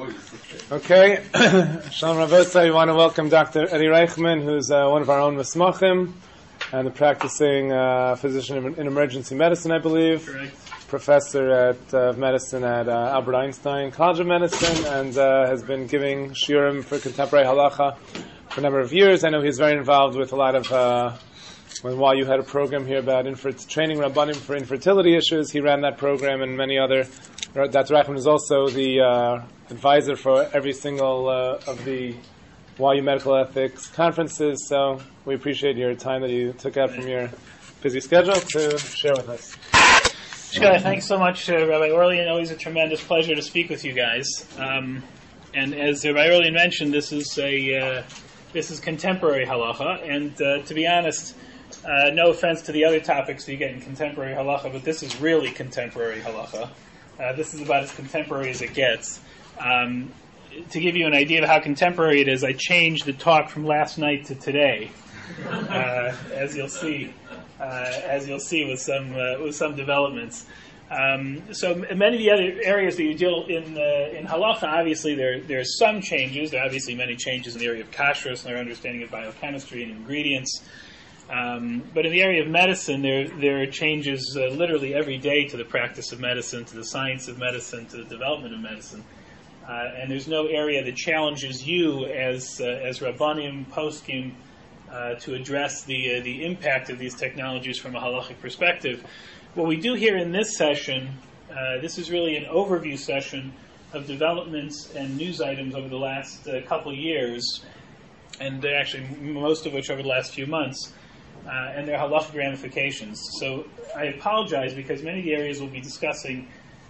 Okay, Shalom Rabosai, we want to welcome Dr. Eddie Reichman, who's one of our own Mesmachim, and a practicing physician in emergency medicine, I believe. Correct. Professor of medicine at Albert Einstein College of Medicine, and has been giving shiurim for contemporary halacha for a number of years. I know he's very involved with a lot of, while you had a program here about training Rabbanim for infertility issues, he ran that program and many other. Dr. Reichman is also the advisor for every single of the YU Medical Ethics conferences, so we appreciate your time that you took out from your busy schedule to share with us. Thanks so much, Rabbi Orlian. Always a tremendous pleasure to speak with you guys. And as Rabbi Orlian mentioned, this is contemporary halacha. And to be honest, no offense to the other topics that you get in contemporary halacha, but this is really contemporary halacha. This is about as contemporary as it gets. To give you an idea of how contemporary it is, I changed the talk from last night to today, as you'll see with some developments. So many of the other areas that you deal in halacha, obviously there are some changes. There are obviously many changes in the area of kashrus and our understanding of biochemistry and ingredients. But in the area of medicine, there are changes literally every day to the practice of medicine, to the science of medicine, to the development of medicine. And there's no area that challenges you as Rabbanim, Poskim, to address the impact of these technologies from a halachic perspective. What we do here in this session, this is really an overview session of developments and news items over the last couple of years, and actually most of which over the last few months, and their halachic ramifications. So I apologize because many of the areas we'll be discussing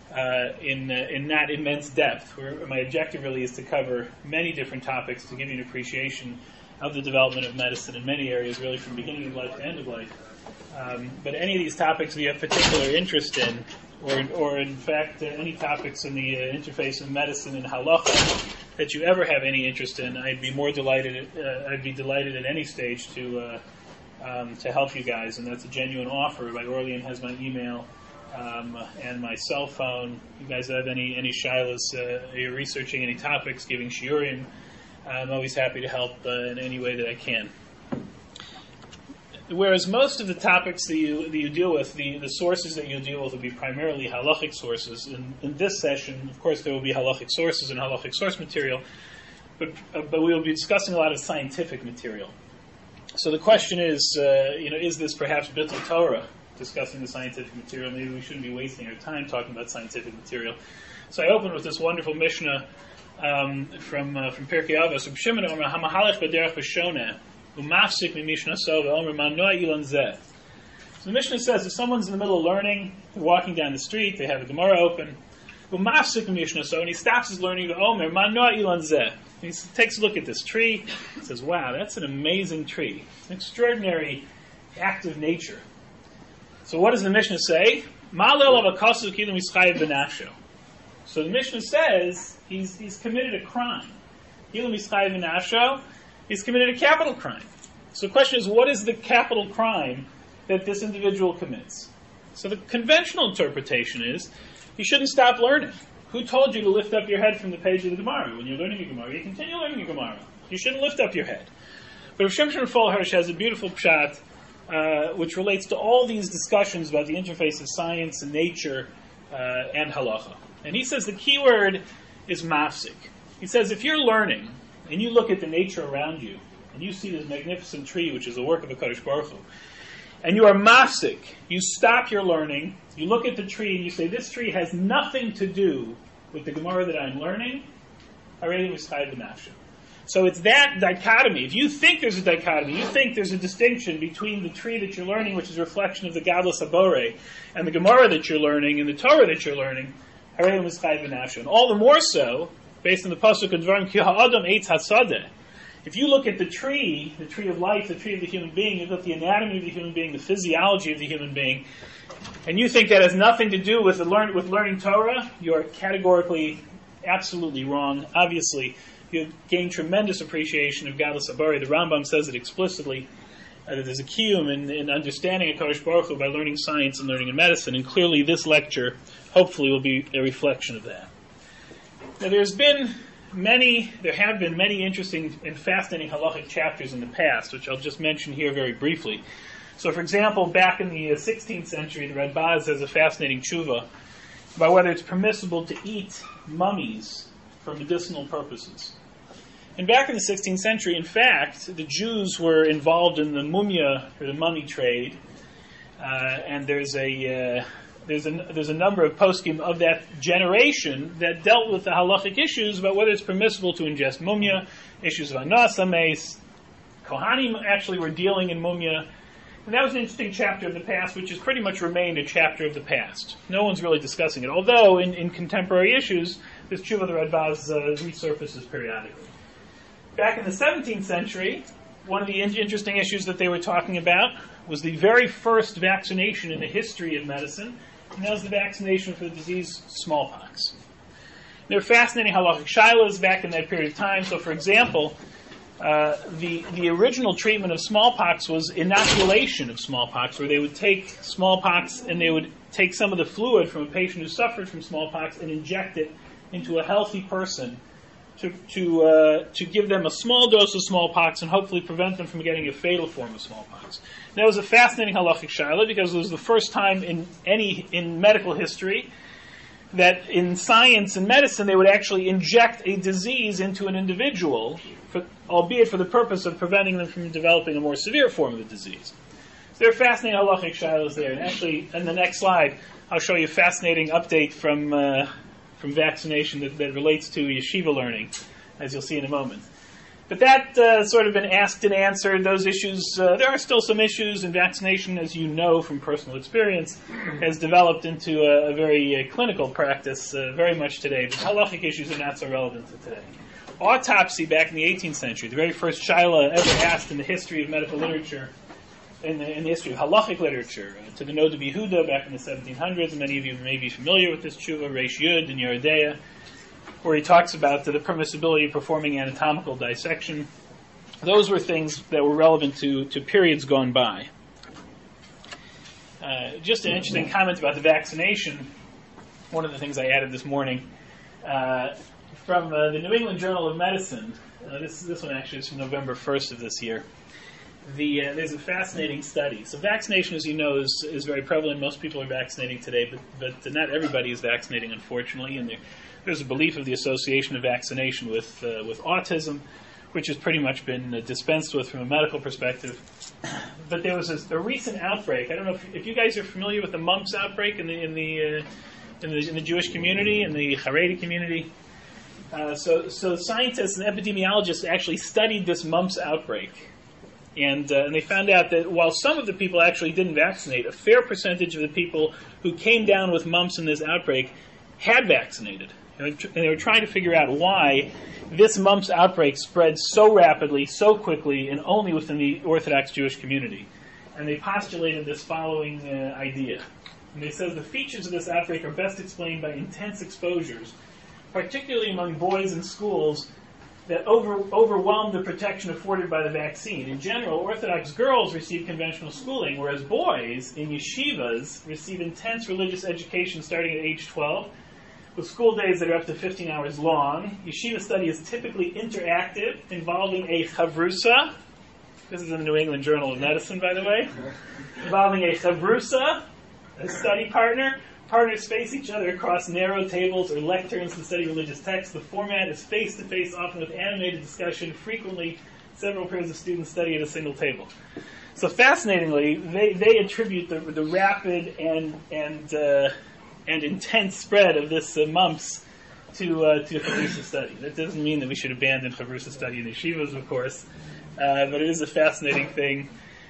in not immense depth. My objective really is to cover many different topics to give you an appreciation of the development of medicine in many areas, really from beginning of life to end of life. But any of these topics that you have particular interest in, or in fact any topics in the interface of medicine and halacha that you ever have any interest in, I'd be delighted at any stage to help you guys, and that's a genuine offer. Rabbi Orlian has my email and my cell phone. You guys have any shilas, you're researching any topics, giving shiurim, I'm always happy to help in any way that I can. Whereas most of the topics that you deal with, the sources that you'll deal with will be primarily halachic sources. In this session, of course, there will be halachic sources and halachic source material, but we will be discussing a lot of scientific material. So the question is, is this perhaps Bittul Torah, discussing the scientific material? Maybe we shouldn't be wasting our time talking about scientific material. So I opened with this wonderful Mishnah from Pirkei Avos. Reb Shimon Omer Hamahalech b'derech b'shoneh u'mafsik mimishna so v'omer manoah ilan zeh. So the Mishnah says if someone's in the middle of learning, they're walking down the street, they have a Gemara open, u'mafsik mimishna so, and he stops his learning, v'omer manoah ilan zeh. He takes a look at this tree, and says, wow, that's an amazing tree. It's an extraordinary act of nature. So what does the Mishnah say? So the Mishnah says he's committed a crime. He's committed a capital crime. So the question is, what is the capital crime that this individual commits? So the conventional interpretation is, he shouldn't stop learning. Who told you to lift up your head from the page of the Gemara? When you're learning a Gemara, you continue learning a Gemara. You shouldn't lift up your head. But Rav Shimshon Raphael Hirsch has a beautiful pshat which relates to all these discussions about the interface of science and nature and halacha. And he says the key word is mafsik. He says if you're learning and you look at the nature around you and you see this magnificent tree, which is the work of the HaKadosh Baruch Hu, and you are mafsik, you stop your learning, you look at the tree and you say, this tree has nothing to do with the Gemara that I'm learning, so it's that dichotomy. If you think there's a dichotomy, you think there's a distinction between the tree that you're learning, which is a reflection of the Gadlus Abore, and the Gemara that you're learning, and the Torah that you're learning, and all the more so, based on the Pasuk of Dvarim, Ki ha'adam eitz hasadeh. If you look at the tree of life, the tree of the human being, you look at the anatomy of the human being, the physiology of the human being, and you think that has nothing to do with learning Torah, you are categorically, absolutely wrong. Obviously, you gain tremendous appreciation of Gadlus Abore. The Rambam says it explicitly, that there's a kiyum in understanding HaKadosh Baruch Hu by learning science and learning in medicine, and clearly this lecture, hopefully, will be a reflection of that. Now, there have been many interesting and fascinating halachic chapters in the past, which I'll just mention here very briefly. So, for example, back in the 16th century, the Radbaz has a fascinating tshuva about whether it's permissible to eat mummies for medicinal purposes. And back in the 16th century, in fact, the Jews were involved in the mumia, or the mummy trade, and there's a number of poskim of that generation that dealt with the halachic issues about whether it's permissible to ingest mumia, issues of anas ames. Kohanim actually were dealing in mumia. And that was an interesting chapter of the past, which has pretty much remained a chapter of the past. No one's really discussing it, although in contemporary issues, this tshuva of the Radbaz resurfaces periodically. Back in the 17th century, one of the interesting issues that they were talking about was the very first vaccination in the history of medicine, and that was the vaccination for the disease smallpox. There were fascinating halachic shilas back in that period of time. So, for example, the original treatment of smallpox was inoculation of smallpox, where they would take smallpox and they would take some of the fluid from a patient who suffered from smallpox and inject it into a healthy person to give them a small dose of smallpox and hopefully prevent them from getting a fatal form of smallpox. That was a fascinating halachic shaila because it was the first time in medical history that in science and medicine they would actually inject a disease into an individual, albeit for the purpose of preventing them from developing a more severe form of the disease. So there are fascinating halachic shailas there. And actually, in the next slide, I'll show you a fascinating update from vaccination that relates to yeshiva learning, as you'll see in a moment. But that sort of been asked and answered. Those issues, there are still some issues, and vaccination, as you know from personal experience, has developed into a very clinical practice very much today. But halachic issues are not so relevant to today. Autopsy back in the 18th century, the very first shaila ever asked in the history of medical literature, in the history of halachic literature, to the Nod of Yehuda back in the 1700s, and many of you may be familiar with this tshuva, Reish Yud in Yeridea, where he talks about the permissibility of performing anatomical dissection. Those were things that were relevant to periods gone by. Just an interesting comment about the vaccination. One of the things I added this morning from the New England Journal of Medicine. This one actually is from November 1st of this year. There's a fascinating study. So vaccination, as you know, is very prevalent. Most people are vaccinating today, but not everybody is vaccinating, unfortunately. And there's a belief of the association of vaccination with autism, which has pretty much been dispensed with from a medical perspective. But there was a recent outbreak. I don't know if you guys are familiar with the mumps outbreak in the Jewish community, in the Haredi community. So scientists and epidemiologists actually studied this mumps outbreak. And they found out that while some of the people actually didn't vaccinate, a fair percentage of the people who came down with mumps in this outbreak had vaccinated. And they were trying to figure out why this mumps outbreak spread so rapidly, so quickly, and only within the Orthodox Jewish community. And they postulated this following idea. And they said the features of this outbreak are best explained by intense exposures, particularly among boys in schools, that overwhelmed the protection afforded by the vaccine. In general, Orthodox girls receive conventional schooling, whereas boys in yeshivas receive intense religious education starting at age 12, with school days that are up to 15 hours long. Yeshiva study is typically interactive, involving a chavrusa. This is in the New England Journal of Medicine, by the way. Involving a chavrusa, a study partner. Partners face each other across narrow tables or lecterns to study religious texts. The format is face-to-face, often with animated discussion. Frequently, several pairs of students study at a single table. So fascinatingly, they attribute the rapid and intense spread of this mumps to Chavrusa study. That doesn't mean that we should abandon Chavrusa study in the yeshivas, of course, but it is a fascinating thing.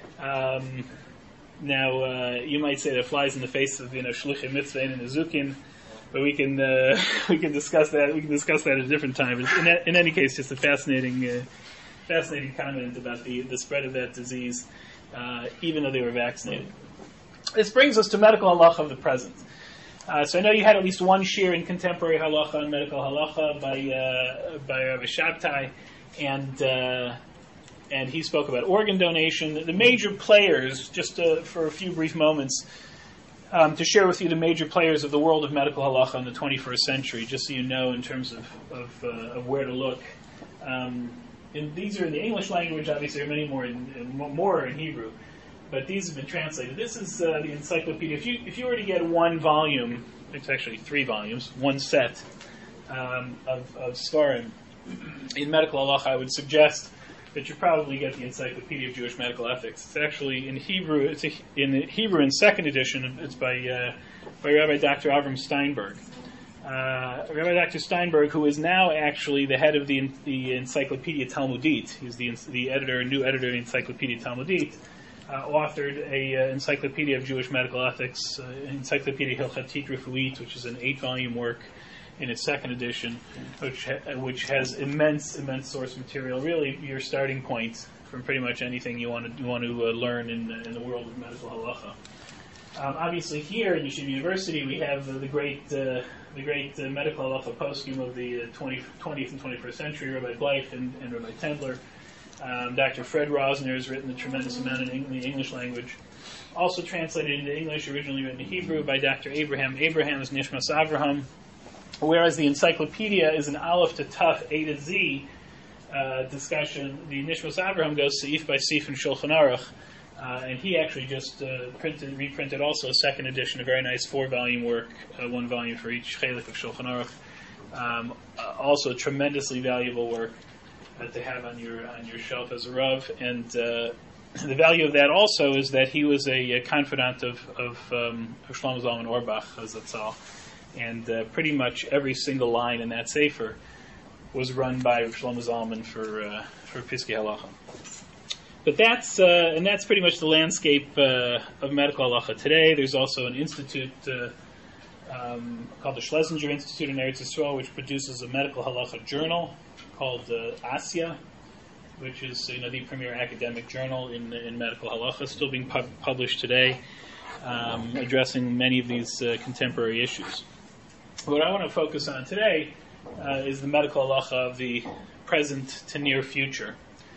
Now, you might say that it flies in the face of shluchim mitzvah and nezukin, but we can discuss that. We can discuss that at a different time. But in any case, just a fascinating comment about the spread of that disease, even though they were vaccinated. This brings us to medical halacha of the present. So I know you had at least one shir in contemporary halacha on medical halacha by Rabbi Shabtai, and he spoke about organ donation. The major players, just for a few brief moments, to share with you the major players of the world of medical halacha in the 21st century, just so you know in terms of where to look. And these are in the English language. Obviously, there are many more in Hebrew, but these have been translated. This is the encyclopedia. If you were to get one volume, it's actually 3 volumes, one set of Svarim in medical halacha, I would suggest that you probably get the Encyclopedia of Jewish Medical Ethics. It's actually in Hebrew. It's in Hebrew in second edition. It's by Rabbi Dr. Avram Steinberg. Rabbi Dr. Steinberg, who is now actually the head of the Encyclopedia Talmudit, he's the new editor of the Encyclopedia Talmudit, authored a Encyclopedia of Jewish Medical Ethics, Encyclopedia Hilchatit Refuit, which is an 8-volume work in its second edition, which has immense source material. Really, your starting point from pretty much anything you want to learn in the world of medical halacha. Obviously, here at Yeshiva University, we have the great medical halacha poskim of the 20th and 21st century, Rabbi Bleich and Rabbi Tendler. Dr. Fred Rosner has written a tremendous amount in the English language. Also translated into English, originally written in Hebrew by Dr. Abraham. Abraham's Nishmas Avraham. Whereas the encyclopedia is an Aleph to Taf, A to Z discussion, the Nishmas Avraham goes seif by seif in Shulchan Aruch, and he actually just reprinted also a second edition, a very nice 4-volume work, 1 volume for each chelik of Shulchan Aruch. Also a tremendously valuable work to have on your shelf as a Rav, and the value of that also is that he was a confidant of Shlomo Zalman Auerbach, as that's all. And pretty much every single line in that sefer was run by Shlomo Zalman for Piskei Halacha. But that's pretty much the landscape of medical halacha today. There's also an institute called the Schlesinger Institute in Eretz Yisrael, which produces a medical halacha journal called Asya, which is the premier academic journal in medical halacha, still being published today, addressing many of these contemporary issues. What I want to focus on today is the medical halacha of the present to near future.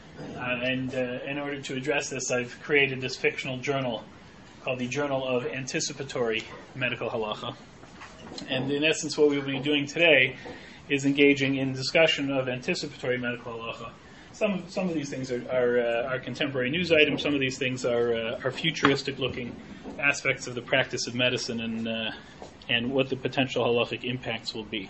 And in order to address this, I've created this fictional journal called the Journal of Anticipatory Medical Halacha. And in essence, what we'll be doing today is engaging in discussion of anticipatory medical halacha. Some of these things are contemporary news items. Some of these things are futuristic-looking aspects of the practice of medicine and what the potential halachic impacts will be.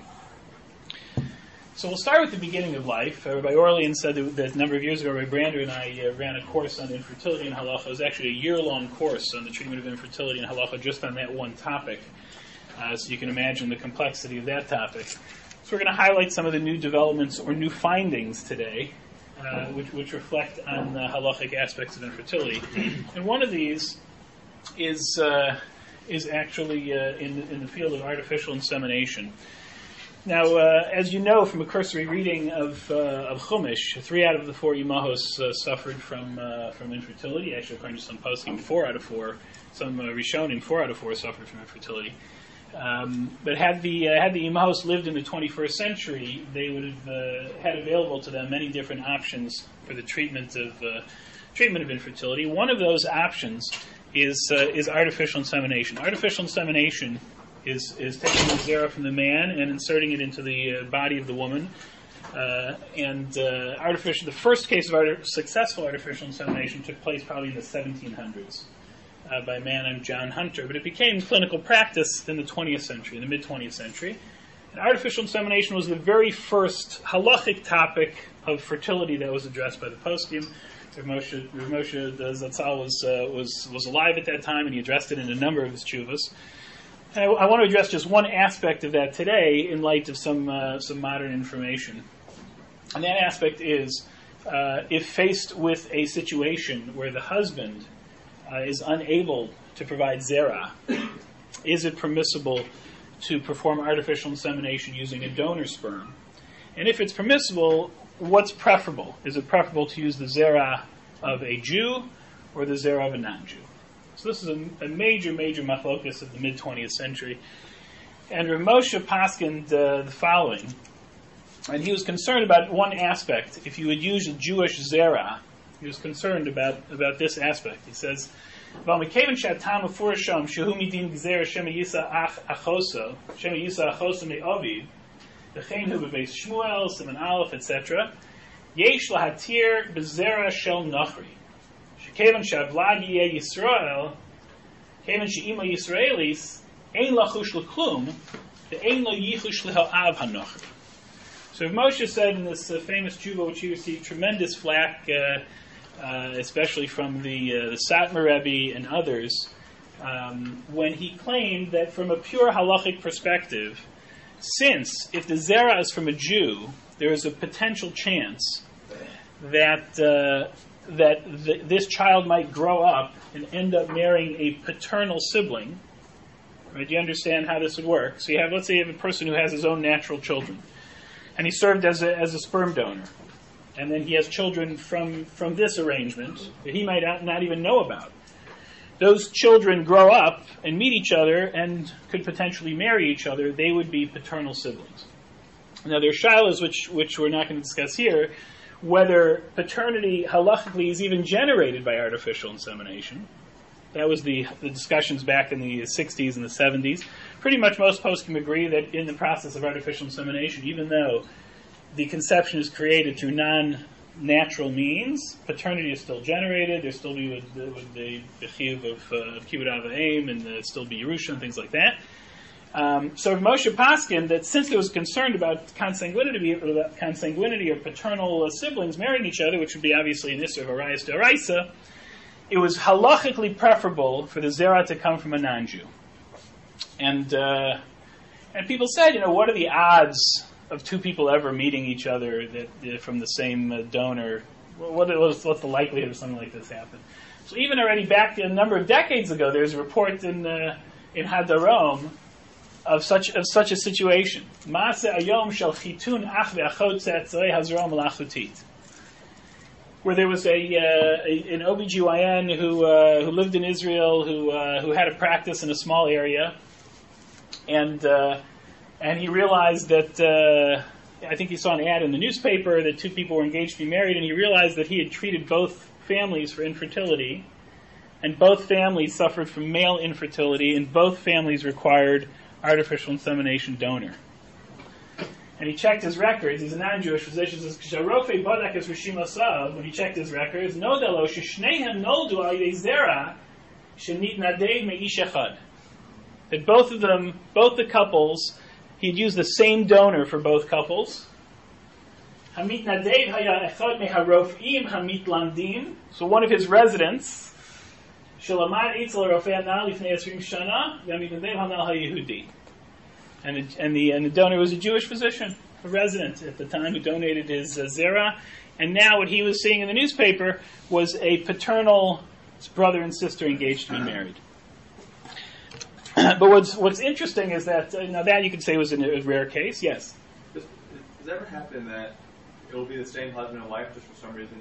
So we'll start with the beginning of life. Rabbi Orlean said that a number of years ago, Rabbi Brander and I ran a course on infertility and halacha. It was actually a year-long course on the treatment of infertility and halacha just on that one topic. So you can imagine the complexity of that topic. So we're going to highlight some of the new developments or new findings today, which reflect on the halachic aspects of infertility. And one of these is actually in the field of artificial insemination. Now, as you know from a cursory reading of Chumash, 3 out of the 4 imahos suffered from infertility. Actually, according to some poskim, 4 out of 4. Some Rishonim, 4 out of 4 suffered from infertility. But had the imahos lived in the 21st century, they would have had available to them many different options for the treatment of infertility. One of those options is artificial insemination. Artificial insemination is taking the zera from the man and inserting it into the body of the woman. The first case of successful artificial insemination took place probably in the 1700s by a man named John Hunter, but it became clinical practice in the 20th century, in the mid-20th century. And artificial insemination was the very first halachic topic of fertility that was addressed by the poskim. Rav Moshe Zatzal was alive at that time, and he addressed it in a number of his tshuvas. And I want to address just one aspect of that today in light of some modern information. And that aspect is, if faced with a situation where the husband is unable to provide zera, is it permissible to perform artificial insemination using a donor sperm? And if it's permissible, what's preferable? Is it preferable to use the zera of a Jew or the zera of a non-Jew? So this is a major machlokas of the mid-20th century. And Rav Moshe paskined the following. And he was concerned about one aspect. If you would use a Jewish zera, he was concerned about this aspect. He says But Mekaven Shatam Mufurasham Shehu Midin Gzera Shema Yisa Achoso Shema Yisa Achoso Me'aviv V'chein Hu B'Beis Shmuel Siman Aleph etc. Yesh Lahatir B'Zera Shel Nachri Shekevan Shavlad Yeh Yisrael Kevan She'ima Yisraelis Ein Lachush L'Klum Ve'ein Lo Yichush L'Ha'av HaNachri. So Moshe said in this famous tshuva, which he received tremendous flack, especially from the Satmar Rebbe and others, when he claimed that from a pure halachic perspective, since if the zera is from a Jew, there is a potential chance that this child might grow up and end up marrying a paternal sibling. Right? Do you understand how this would work? So let's say you have a person who has his own natural children, and he served as a sperm donor, and then he has children from this arrangement that he might not even know about. Those children grow up and meet each other and could potentially marry each other. They would be paternal siblings. Now there are shilas which we're not going to discuss here, whether paternity halachically is even generated by artificial insemination. That was the discussions back in the 60s and the 70s. Pretty much most poskim agree that in the process of artificial insemination, even though the conception is created through non-natural means, paternity is still generated. There still be with the chiyuv of kibbud av v'em, and still be Yerusha and things like that. So Moshe paskin that since there was concern about consanguinity or paternal siblings marrying each other, which would be obviously an issur of arayos d'oraisa, it was halachically preferable for the zera to come from a non-Jew. And people said, what are the odds of two people ever meeting each other that from the same donor? What's the likelihood of something like this happen? So even already back a number of decades ago, there's a report in Hadarom of such a situation. Maaseh ayom shel chitun ach ve'achot tzetzorei hazrom malachutit, where there was an OBGYN who lived in Israel who had a practice in a small area, and he realized that I think he saw an ad in the newspaper that two people were engaged to be married, and he realized that he had treated both families for infertility, and both families suffered from male infertility, and both families required artificial insemination donor. And he checked his records. He's a non-Jewish physician. He says, when he checked his records, that both of them, both the couples, he had used the same donor for both couples. So one of his residents, and the donor was a Jewish physician, a resident at the time, who donated his zera. And now what he was seeing in the newspaper was a paternal brother and sister engaged to be married. But what's interesting is that, now that you could say was a rare case, yes. Does it ever happen that it will be the same husband and wife, just for some reason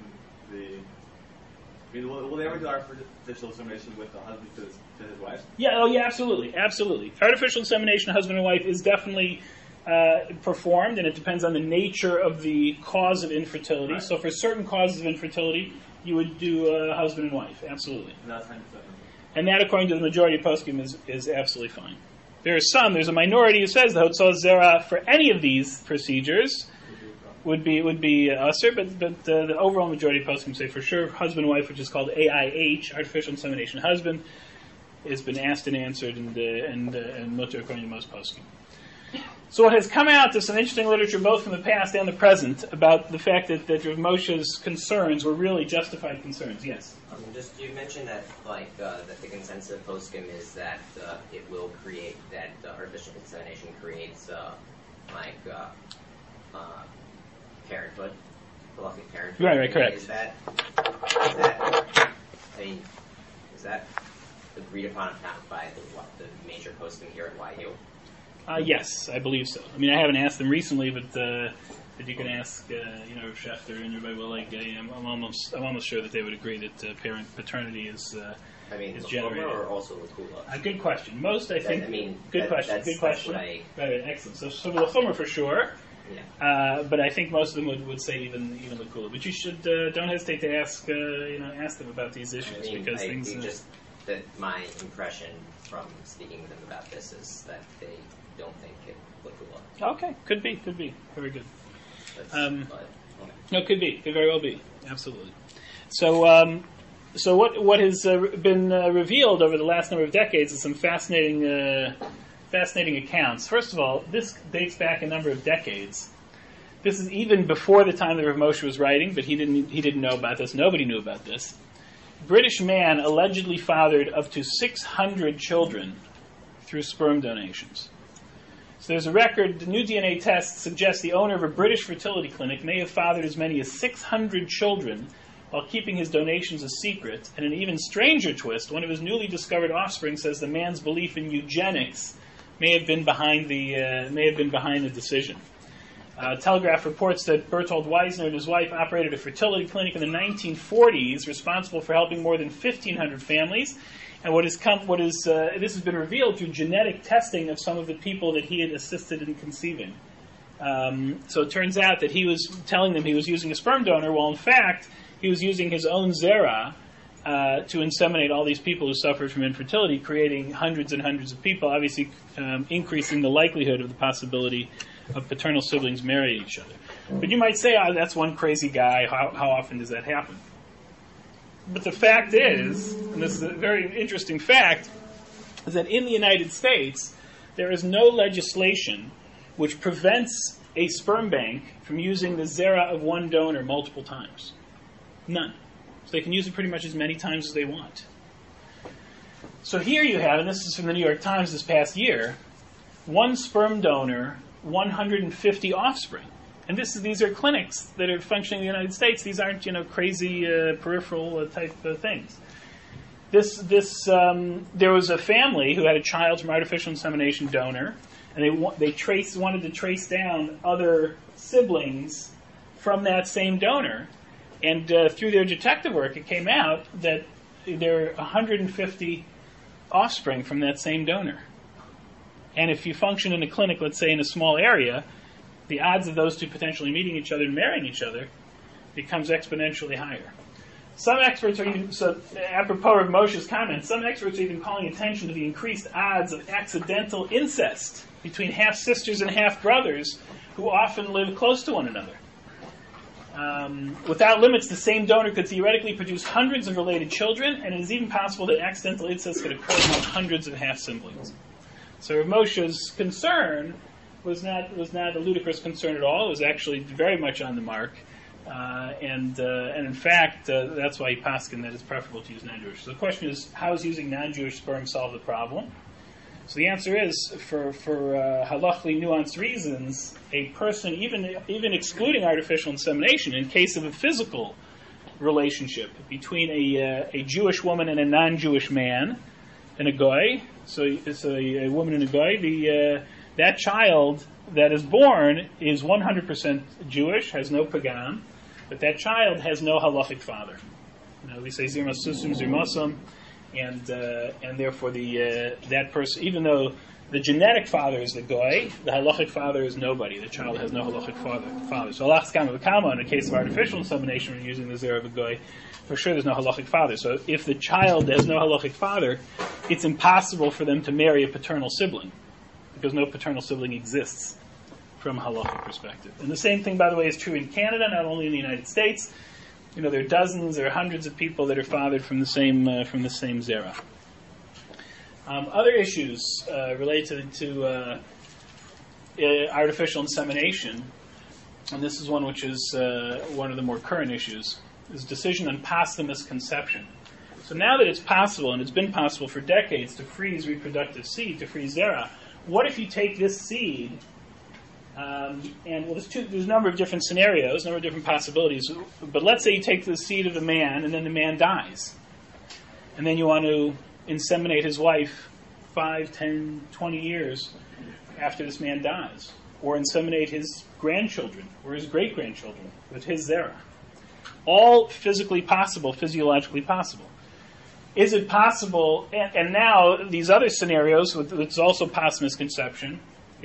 will they ever do artificial insemination with the husband to his wife? Yeah, absolutely. Artificial insemination, husband and wife, is definitely performed, and it depends on the nature of the cause of infertility. Right. So for certain causes of infertility, you would do husband and wife, absolutely. And that, according to the majority of poskim, is absolutely fine. There's a minority who says the hotzah zera for any of these procedures would be usher, but the overall majority of poskim say for sure husband and wife, which is called AIH, artificial insemination husband, has been asked and answered, and mutter according to most poskim. So what has come out, there's some interesting literature both from the past and the present about the fact that Rav Moshe's concerns were really justified concerns. Yes? Just you mentioned that that the consensus of poskim is that it will create that artificial insemination creates parenthood, halachic parenthood. Right, correct. Is that agreed upon by the major poskim here at YU? Yes, I believe so. I mean, I haven't asked them recently, but you can ask, Rav Schechter and Rabbi Willig. I'm almost sure that they would agree that paternity is generated. Or also L'Kula? Good question. Most, I think. Good question. Right, excellent. So L'Chumer for sure. Yeah. But I think most of them would say even L'Kula. But you should don't hesitate to ask them about these issues because things. that my impression from speaking with them about this is that they don't think it would work. Okay, could be. Very good. Okay. No, could be. Could very well be. Absolutely. So, so what has been revealed over the last number of decades is some fascinating accounts. First of all, this dates back a number of decades. This is even before the time that Rav Moshe was writing, but he didn't know about this. Nobody knew about this. British man allegedly fathered up to 600 children through sperm donations. So there's a record, the new DNA test suggests the owner of a British fertility clinic may have fathered as many as 600 children while keeping his donations a secret. And an even stranger twist, one of his newly discovered offspring says the man's belief in eugenics may have been behind the decision. Telegraph reports that Bertold Weisner and his wife operated a fertility clinic in the 1940s, responsible for helping more than 1,500 families. And this has been revealed through genetic testing of some of the people that he had assisted in conceiving. So it turns out that he was telling them he was using a sperm donor, while in fact he was using his own zera to inseminate all these people who suffered from infertility, creating hundreds and hundreds of people, obviously increasing the likelihood of the possibility of paternal siblings marrying each other. But you might say, that's one crazy guy. How often does that happen? But the fact is, and this is a very interesting fact, is that in the United States, there is no legislation which prevents a sperm bank from using the zera of one donor multiple times. None. So they can use it pretty much as many times as they want. So here you have, and this is from the New York Times this past year, one sperm donor, 150 offspring. And these are clinics that are functioning in the United States. These aren't, crazy peripheral type things. There was a family who had a child from artificial insemination donor, and they wanted to trace down other siblings from that same donor. And through their detective work, it came out that there are 150 offspring from that same donor. And if you function in a clinic, let's say in a small area, the odds of those two potentially meeting each other and marrying each other becomes exponentially higher. Some experts are even, so apropos of Moshe's comments, some experts are even calling attention to the increased odds of accidental incest between half-sisters and half-brothers who often live close to one another. Without limits, the same donor could theoretically produce hundreds of related children, and it is even possible that accidental incest could occur among hundreds of half-siblings. So Moshe's concern was not a ludicrous concern at all. It was actually very much on the mark, and in fact, that's why he paskined that it's preferable to use non-Jewish. So the question is, how does using non-Jewish sperm solve the problem? So the answer is, for halachically nuanced reasons, a person, even excluding artificial insemination, in case of a physical relationship between a Jewish woman and a non-Jewish man, and a goy, so it's a woman and a goy, that child that is born is 100% Jewish, has no pagam, but that child has no halachic father. We say zirmas susum zirmasum, and therefore that person, even though the genetic father is the goy, the halachic father is nobody. The child has no halachic father. So halachas kama v'kama, in the case of artificial insemination, when using the zera of a goy, for sure there's no halachic father. So if the child has no halachic father, it's impossible for them to marry a paternal sibling, because no paternal sibling exists from a halachic perspective. And the same thing, by the way, is true in Canada, not only in the United States. There are dozens or hundreds of people that are fathered from the same zera. Other issues related to artificial insemination, and this is one which is one of the more current issues, is decision on posthumous conception. So now that it's possible, and it's been possible for decades, to freeze reproductive seed, to freeze zera, what if you take this seed, there's a number of different scenarios, a number of different possibilities, but let's say you take the seed of the man, and then the man dies. And then you want to inseminate his wife 5, 10, 20 years after this man dies, or inseminate his grandchildren, or his great-grandchildren, with his zera. All physically possible, physiologically possible. Is it possible, and now these other scenarios, it's also posthumous conception,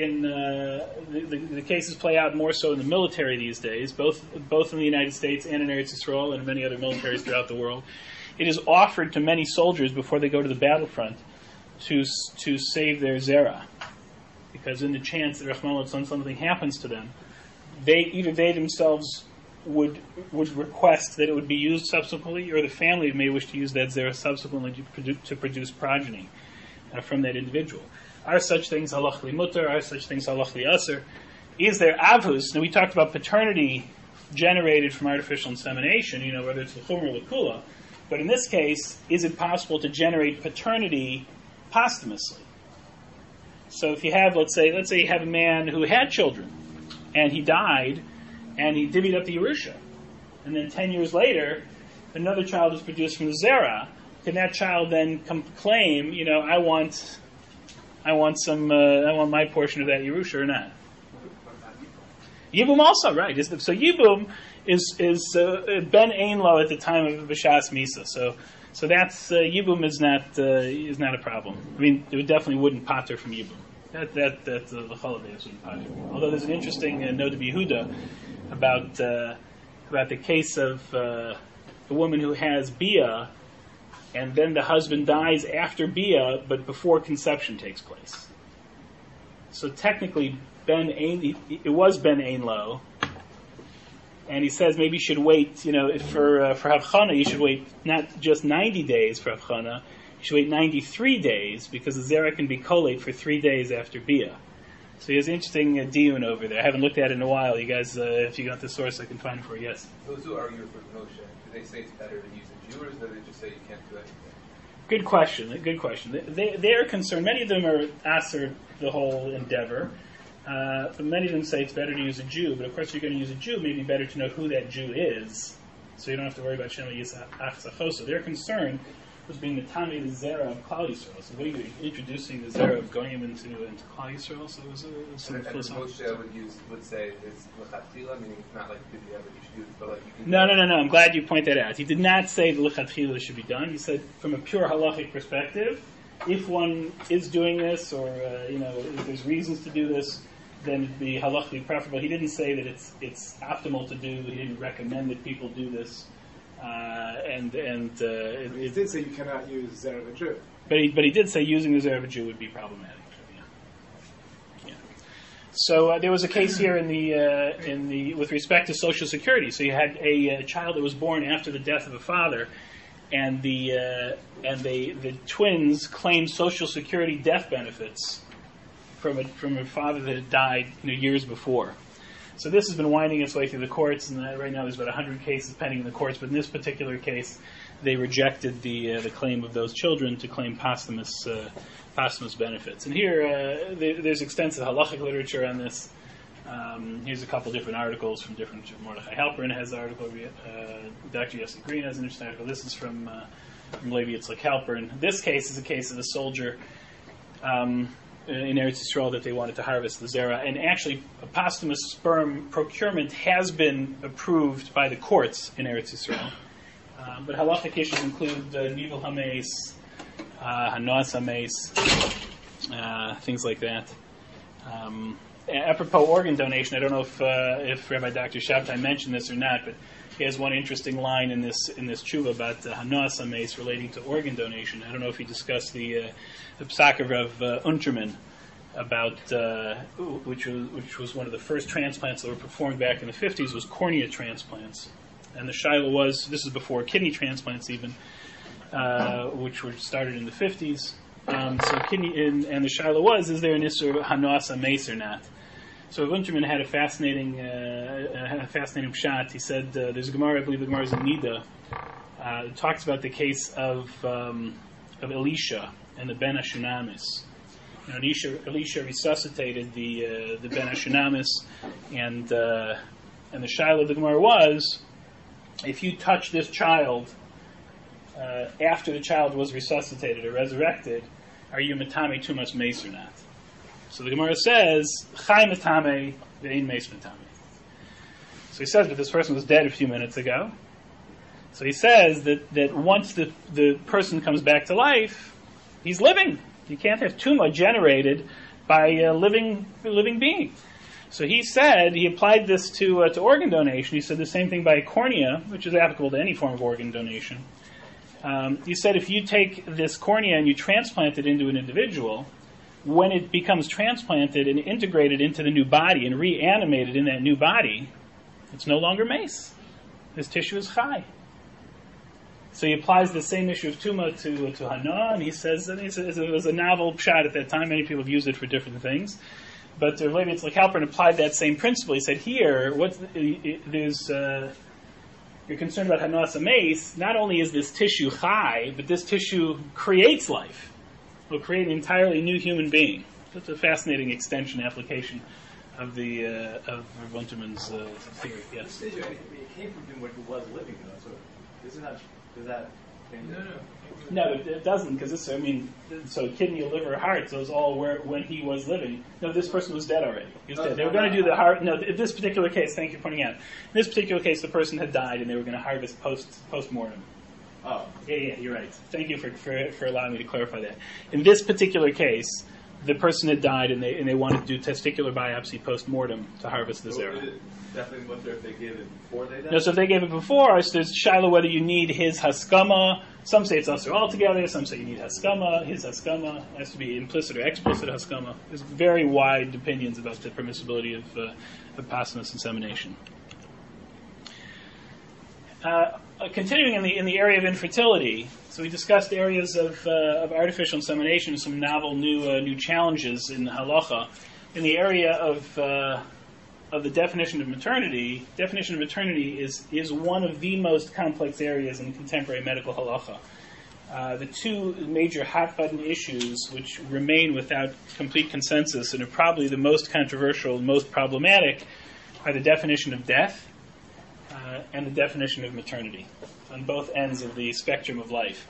the cases play out more so in the military these days, both in the United States and in Eretz Yisrael and in many other militaries throughout the world. it is offered to many soldiers before they go to the battlefront to save their zera, because in the chance that Rahman al-Islam something happens to them, they themselves would request that it would be used subsequently, or the family may wish to use that zera subsequently to produce progeny from that individual. Are such things halach li mutar? Are such things halach li aser? Is there avus? Now we talked about paternity generated from artificial insemination, whether it's l'chum or l'kula. But in this case, is it possible to generate paternity posthumously? So if you have, let's say you have a man who had children, and he died, and he divvied up the Yerusha, and then 10 years later, another child is produced from the Zera. Can that child then claim, I want my portion of that Yerusha or not? Yibum also, right? So Yibum is ben ein lo at the time of B'shas Misa. So that's Yibum is not a problem. I mean, it definitely wouldn't pater from Yibum. That the Choladeus wouldn't pater. Although there's an interesting note of Yehuda about the case of a woman who has Bia, and then the husband dies after Bia, but before conception takes place. So technically, it was Ben Ein Lo, and he says maybe you should wait, for Havchana, you should wait not just 90 days for Havchana, you should wait 93 days, because the Zera can be collate for 3 days after Bia. So he has an interesting diyun over there. I haven't looked at it in a while. You guys, if you got the source, I can find it for you. Yes? Those who argue for Moshe, do they say it's better to use a Jew, or do they just say you can't do anything? Good question. They are concerned. Many of them are asked the whole endeavor. But many of them say it's better to use a Jew. But of course, if you're going to use a Jew, it may be better to know who that Jew is, so you don't have to worry about Shema Yisach Sachosa. Their concern was being the Tami, the Zera of Klal Yisrael. So what are you introducing the Zera of Goyim into Klal Yisrael? So it was some philosophical. Moshe would say it's lechatchila, meaning it's not like you should do this, but like you can. No. I'm glad you point that out. He did not say the lechatchila should be done. He said from a pure halachic perspective, if one is doing this, or if there's reasons to do this, then it'd be halachically preferable. He didn't say that it's optimal to do. He didn't recommend that people do this. He did say you cannot use Zera of a Jew. But he did say using the Zera of a Jew would be problematic. Yeah. So there was a case here in the with respect to Social Security. So you had a child that was born after the death of a father, and the twins claimed Social Security death benefits from a father that had died years before. So this has been winding its way through the courts, and right now there's about 100 cases pending in the courts. But in this particular case, they rejected the claim of those children to claim posthumous benefits. And here there's extensive halachic literature on this. Here's a couple different articles from different. Mordechai Halperin has an article. Dr. Yossi Green has an interesting article. This is from Levi Yitzchak Halperin. This case is a case of a soldier in Eretz Yisrael that they wanted to harvest the Zera. And actually, a posthumous sperm procurement has been approved by the courts in Eretz Yisrael. But halachic issues include Nivel HaMeis, Hanoas HaMeis, things like that. Apropos organ donation, I don't know if Rabbi Dr. Shabtai mentioned this or not, but he has one interesting line in this tshuva about Hanoas HaMeis relating to organ donation. I don't know if he discussed the psak of Unterman about which was one of the first transplants that were performed back in the 50s, was cornea transplants. And the shaila was, this is before kidney transplants even, which were started in the 50s. So kidney, and the shaila was, is there an issur Hanoas HaMeis or not? So Unterman had a fascinating shot. He said there's a Gemara, I believe the Gemara is in Nida. It talks about the case of Elisha and the Ben Ashunamis. Elisha resuscitated the Ben Ashunamis, and the shaila of the Gemara was, if you touch this child after the child was resuscitated or resurrected, are you matame tumas meis or not? So the Gemara says, Chai matame, ve'ein meis matame. So he says, but this person was dead a few minutes ago. So he says that once the person comes back to life, he's living. You can't have tuma generated by a living being. So he said, he applied this to organ donation. He said the same thing by cornea, which is applicable to any form of organ donation. You said if you take this cornea and you transplant it into an individual, when it becomes transplanted and integrated into the new body and reanimated in that new body, it's no longer mace. This tissue is chai. So he applies the same issue of Tuma to Hana, and he says that it was a novel pshat at that time. Many people have used it for different things. But Rav Levi Yitzchak Halpern applied that same principle. He said, here, you're concerned about Hanas mace. Not only is this tissue chai, but this tissue creates life. It will create an entirely new human being. That's a fascinating extension application of the of Rav Unterman's theory. Yes. It came from him when he was living, though. So does that change? No, it doesn't, because so kidney, liver, heart, those all were when he was living. No, this person was dead already. He was dead. They were going to do the heart. No, in this particular case, thank you for pointing out. In this particular case, the person had died, and they were going to harvest post-mortem. Oh. Yeah, you're right. Thank you for allowing me to clarify that. In this particular case, the person had died, and they wanted to do testicular biopsy post-mortem to harvest the zera. Definitely wonder if they gave it before they died? No, so if they gave it before, there's Shiloh whether you need his haskama. Some say it's also altogether. Some say you need haskama. His haskama. It has to be implicit or explicit haskama. There's very wide opinions about the permissibility of posthumous insemination. Continuing in the area of infertility, so we discussed areas of artificial insemination, some novel new challenges in the halacha. In the area of the definition of maternity is one of the most complex areas in contemporary medical halacha. The two major hot-button issues which remain without complete consensus and are probably the most controversial and most problematic are the definition of death and the definition of maternity on both ends of the spectrum of life.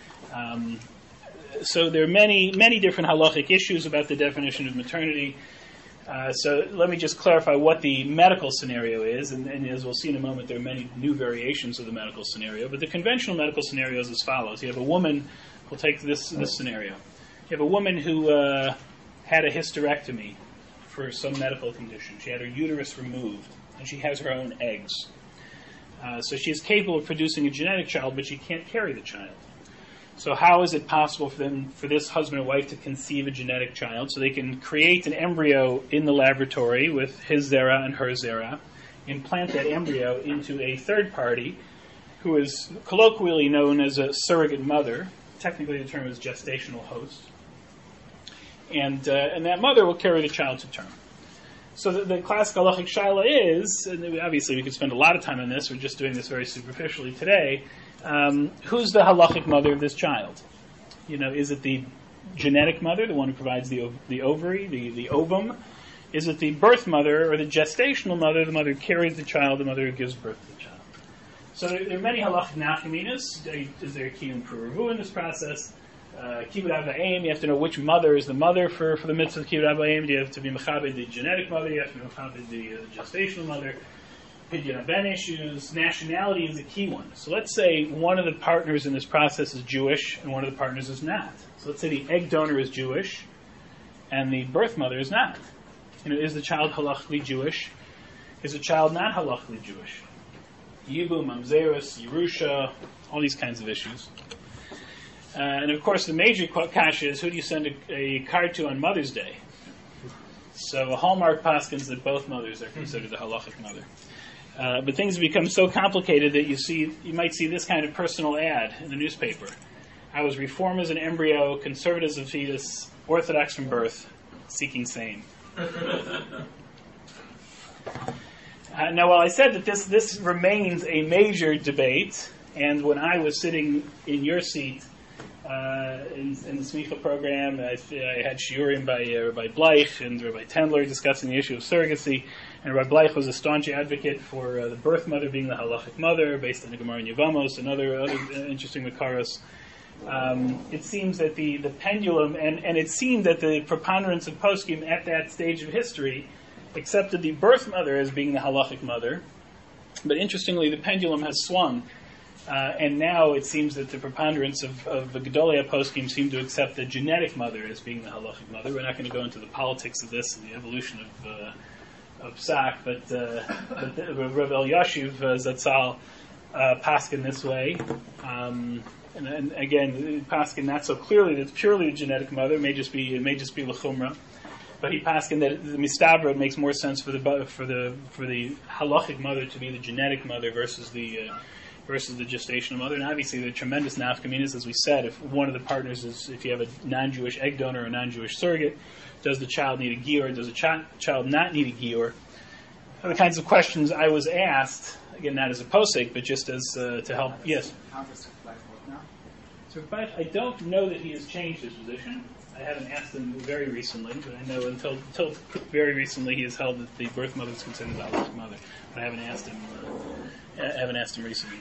So there are many different halachic issues about the definition of maternity. So let me just clarify what the medical scenario is, and as we'll see in a moment, there are many new variations of the medical scenario. But the conventional medical scenario is as follows. You have a woman, we'll take this scenario. You have a woman who had a hysterectomy for some medical condition. She had her uterus removed, and she has her own eggs. So she is capable of producing a genetic child, but she can't carry the child. So how is it possible for this husband and wife to conceive a genetic child? So they can create an embryo in the laboratory with his zera and her zera, implant that embryo into a third party who is colloquially known as a surrogate mother. Technically the term is gestational host. And that mother will carry the child to term. So the classic halachic shaila is, and obviously we could spend a lot of time on this, we're just doing this very superficially today, who's the halachic mother of this child? Is it the genetic mother, the one who provides the ovary, the ovum? Is it the birth mother or the gestational mother, the mother who carries the child, the mother who gives birth to the child? So there are many halachic nafkaminas. Is there a kiyum pruvu in this process? Kibbud Av V'Aim, you have to know which mother is the mother for the mitzvah of Kibbud Av V'Aim. You have to be mechabed the genetic mother, you have to be mechabed the gestational mother. Pidyon Ben issues, nationality is a key one. So let's say one of the partners in this process is Jewish and one of the partners is not. So let's say the egg donor is Jewish and the birth mother is not. Is the child halachically Jewish? Is the child not halachically Jewish? Yibum, Mamzerus, Yerusha, all these kinds of issues. And of course the major kasha is who do you send a card to on Mother's Day? So a hallmark paskins that both mothers are considered the halachic mother. But things become so complicated that you might see this kind of personal ad in the newspaper. I was reformed as an embryo, conservative as a fetus, orthodox from birth, seeking same. Now, while I said that this remains a major debate, and when I was sitting in your seat in the Smicha program, I had shiurim by Rabbi Bleich and Rabbi Tendler discussing the issue of surrogacy. And Rabbi Bleich was a staunch advocate for the birth mother being the halachic mother, based on the Gemara in Yevamos and other interesting makaros. It seems that the pendulum, and it seemed that the preponderance of poskim at that stage of history accepted the birth mother as being the halachic mother. But interestingly, the pendulum has swung. And now it seems that the preponderance of the Gedolei poskim seem to accept the genetic mother as being the halachic mother. We're not going to go into the politics of this and the evolution of psak, but Rav Elyashiv Zatzal paskin this way. And again, paskin not so clearly that it's purely a genetic mother. It may just be l'chumra. But he paskin that the mistabra, it makes more sense for the halachic mother to be the genetic mother versus the gestational mother. And obviously, there are tremendous nafkaminas, as we said. If one of the partners if you have a non-Jewish egg donor or a non-Jewish surrogate, does the child need a gior? Does the child not need a gior? The kinds of questions I was asked, again, not as a posek, but just as to help. Yes. So I don't know that he has changed his position. I haven't asked him very recently, but I know until very recently he has held that the birth mother is considered the halachic mother. But I haven't asked him. Recently.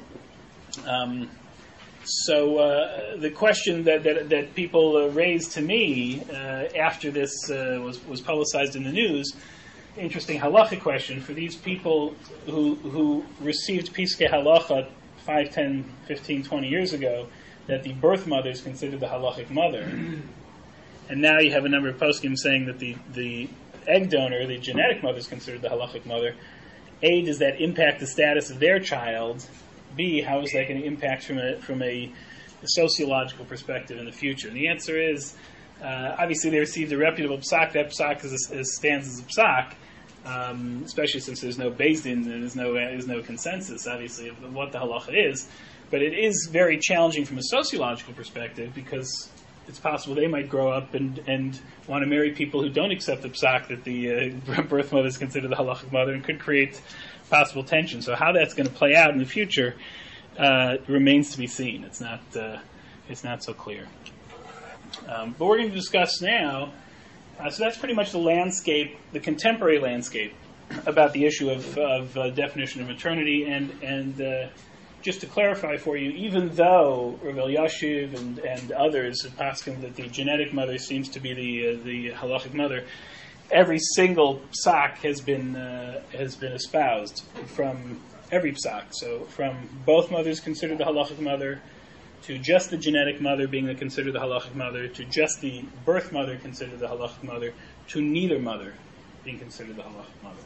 So the question that people raised to me after this was publicized in the news, interesting halachic question for these people who received Piskei Halacha 5, 10, 15, 20 years ago, that the birth mother is considered the halachic mother. And now you have a number of poskim saying that the egg donor, the genetic mother, is considered the halachic mother. A, does that impact the status of their child? B, how is that going to impact from a sociological perspective in the future? And the answer is, obviously they received a reputable psak. That psak stands as a psak, especially since there's no Beis Din and there's no consensus, obviously, of what the halacha is. But it is very challenging from a sociological perspective because it's possible they might grow up and want to marry people who don't accept the psak that the birth mother is considered the halachic mother, and could create possible tension. So how that's going to play out in the future remains to be seen. It's not so clear. But we're going to discuss now. So that's pretty much the landscape, the contemporary landscape, about the issue of definition of maternity. And just to clarify for you, even though Rav Elyashiv and others have paskin that the genetic mother seems to be the halachic mother, every single psak has been espoused from every psak. So from both mothers considered the halachic mother, to just the genetic mother being considered the halachic mother, to just the birth mother considered the halachic mother, to neither mother being considered the halachic mother.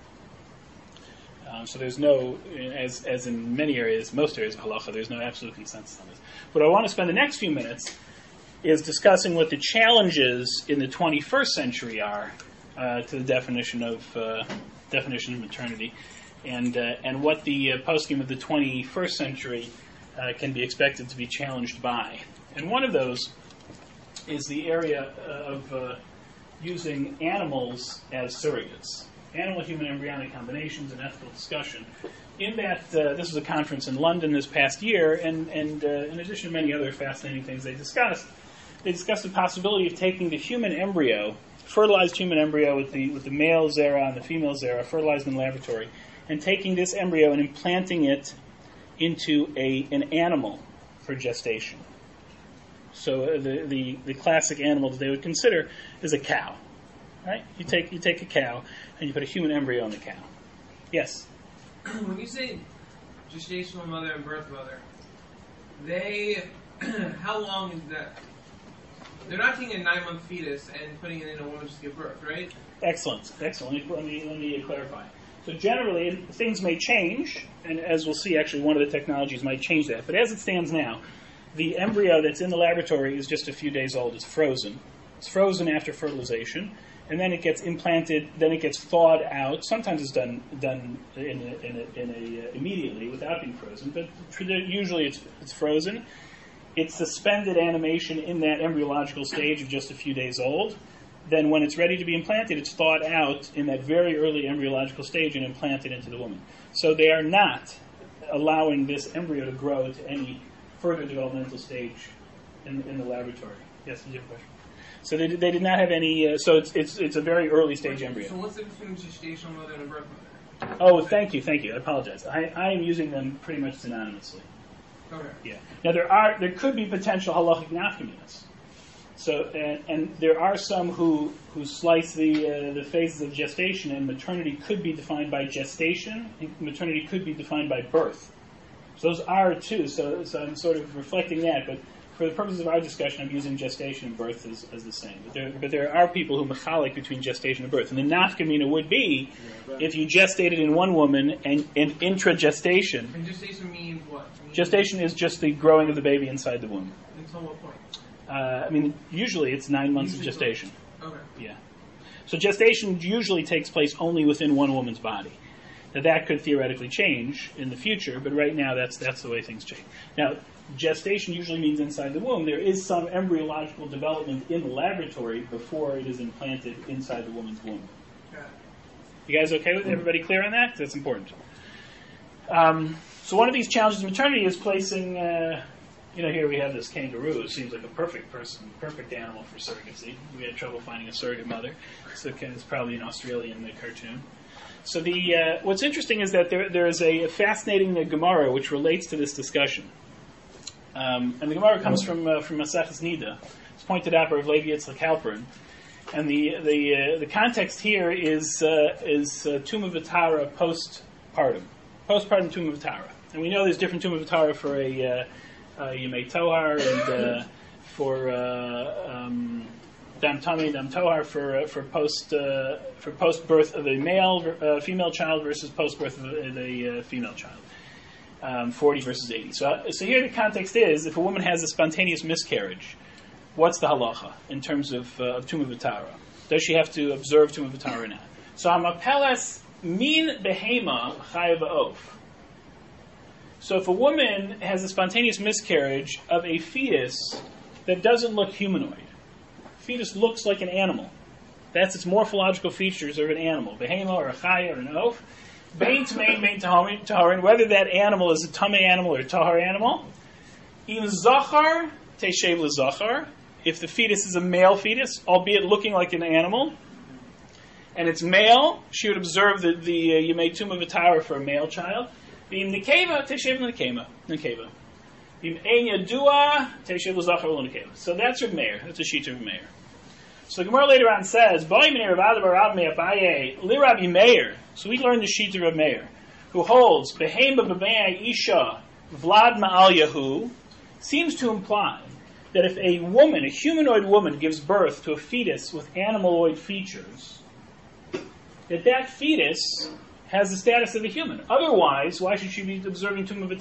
So there's no, as in many areas, most areas of halacha, there's no absolute consensus on this. What I want to spend the next few minutes is discussing what the challenges in the 21st century are to the definition of maternity, and what the poskim of the 21st century can be expected to be challenged by. And one of those is the area of using animals as surrogates. Animal-human embryonic combinations and ethical discussion. In that, this was a conference in London this past year, and in addition to many other fascinating things they discussed the possibility of taking the human embryo, fertilized human embryo with the male zera and the female zera, fertilized in the laboratory, and taking this embryo and implanting it into an animal for gestation. So the classic animal that they would consider is a cow. Right? You take a cow and you put a human embryo in the cow. Yes? When you say gestational mother and birth mother, how long is that? They're not taking a 9-month fetus and putting it in a woman just to give birth, right? Excellent. Let me clarify. So generally, things may change, and as we'll see, actually, one of the technologies might change that. But as it stands now, the embryo that's in the laboratory is just a few days old. It's frozen. It's frozen after fertilization. And then it gets implanted. Then it gets thawed out. Sometimes it's done immediately without being frozen, but usually it's frozen. It's suspended animation in that embryological stage of just a few days old. Then, when it's ready to be implanted, it's thawed out in that very early embryological stage and implanted into the woman. So they are not allowing this embryo to grow to any further developmental stage in the laboratory. Yes, did you have a question? So they did not have any. So it's a very early stage embryo. So what's the difference between gestational mother and a birth mother? Oh, thank you. I apologize. I am using them pretty much synonymously. Okay. Yeah. Now there could be potential halachic nafkaminas. So and there are some who slice the phases of gestation, and maternity could be defined by gestation. Maternity could be defined by birth. So those are two. So I'm sort of reflecting that, but for the purposes of our discussion, I'm using gestation and birth as the same. But there are people who machalik between gestation and birth. And the nafkamina would be if you gestated in one woman and intragestation. And gestation means Gestation is just the growing of the baby inside the womb. Until what point? Usually it's 9 months of gestation. Okay. Yeah. So gestation usually takes place only within one woman's body. Now that could theoretically change in the future, but right now that's the way things change. Now, gestation usually means inside the womb. There is some embryological development in the laboratory before it is implanted inside the woman's womb. Got it. You guys okay with it? Everybody clear on that? That's important. So one of these challenges of maternity is placing, here we have this kangaroo. It seems like a perfect animal for surrogacy. We had trouble finding a surrogate mother, so it's probably an Australian cartoon. So what's interesting is that there is a fascinating Gemara which relates to this discussion. And the Gemara comes from Maseches Nida. It's pointed out by Rav Levi Yitzchak Halperin. And the context here is Tumah V'Tara postpartum Tumah V'Tara. And we know there's different Tumah V'Tara for a Yemei Tohar and for Dam Tami, Dam Tohar for post birth of a female child versus post birth of a female child. 40 versus 80. So here the context is, if a woman has a spontaneous miscarriage, what's the halacha in terms of Tumah V'Tara? Does she have to observe Tumah V'Tara or not? So Hamapeles min behema chayav oaf. So if a woman has a spontaneous miscarriage of a fetus that doesn't look humanoid, fetus looks like an animal. That's its morphological features of an animal, behema or a chaya or an oaf. Bein tmein, bein taharin, whether that animal is a tamei animal or a tahar animal. Im zachar teshev l'zachar, if the fetus is a male fetus, albeit looking like an animal, and it's male, she would observe the Yemei Tumah V'Tara for a male child. Im nekeva teshev l'nekeva. Im ein yadua teshev l'zachar l'nekeva. So that's Rav Meir. That's a sheet of Rav Meir. So the Gemara later on says, "Ba'im Rav Ada bar Rav Meir Abaye li Rabbi Meir." So we learned the sheet of Rav Meir, who holds behema b'bei isha vlad ma'al yahu, seems to imply that if a woman, a humanoid woman, gives birth to a fetus with animaloid features, that fetus has the status of a human. Otherwise, why should she be observing Tumah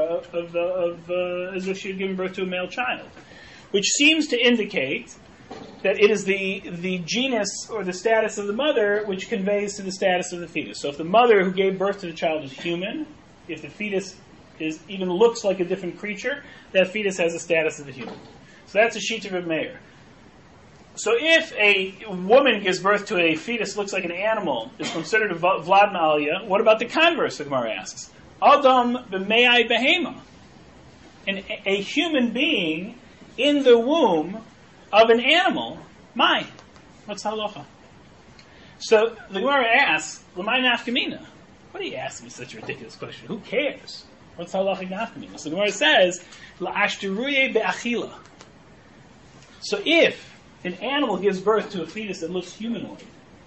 V'Tara as if she had given birth to a male child? Which seems to indicate that it is the genus or the status of the mother which conveys to the status of the fetus. So if the mother who gave birth to the child is human, if the fetus even looks like a different creature, that fetus has the status of a human. So that's a sheet of Rav Meir. So if a woman gives birth to a fetus that looks like an animal, is considered a Vlad Ma'aliyah, what about the converse, the Gemara asks? Adam b'me'ai behema. A human being in the womb of an animal, what's halacha? So the Gemara asks, L'may nafkamina? What are you asking such a ridiculous question? Who cares? What's halachic nafkamina? So the Gemara says, La'ashtaruye be'achila. So if an animal gives birth to a fetus that looks humanoid,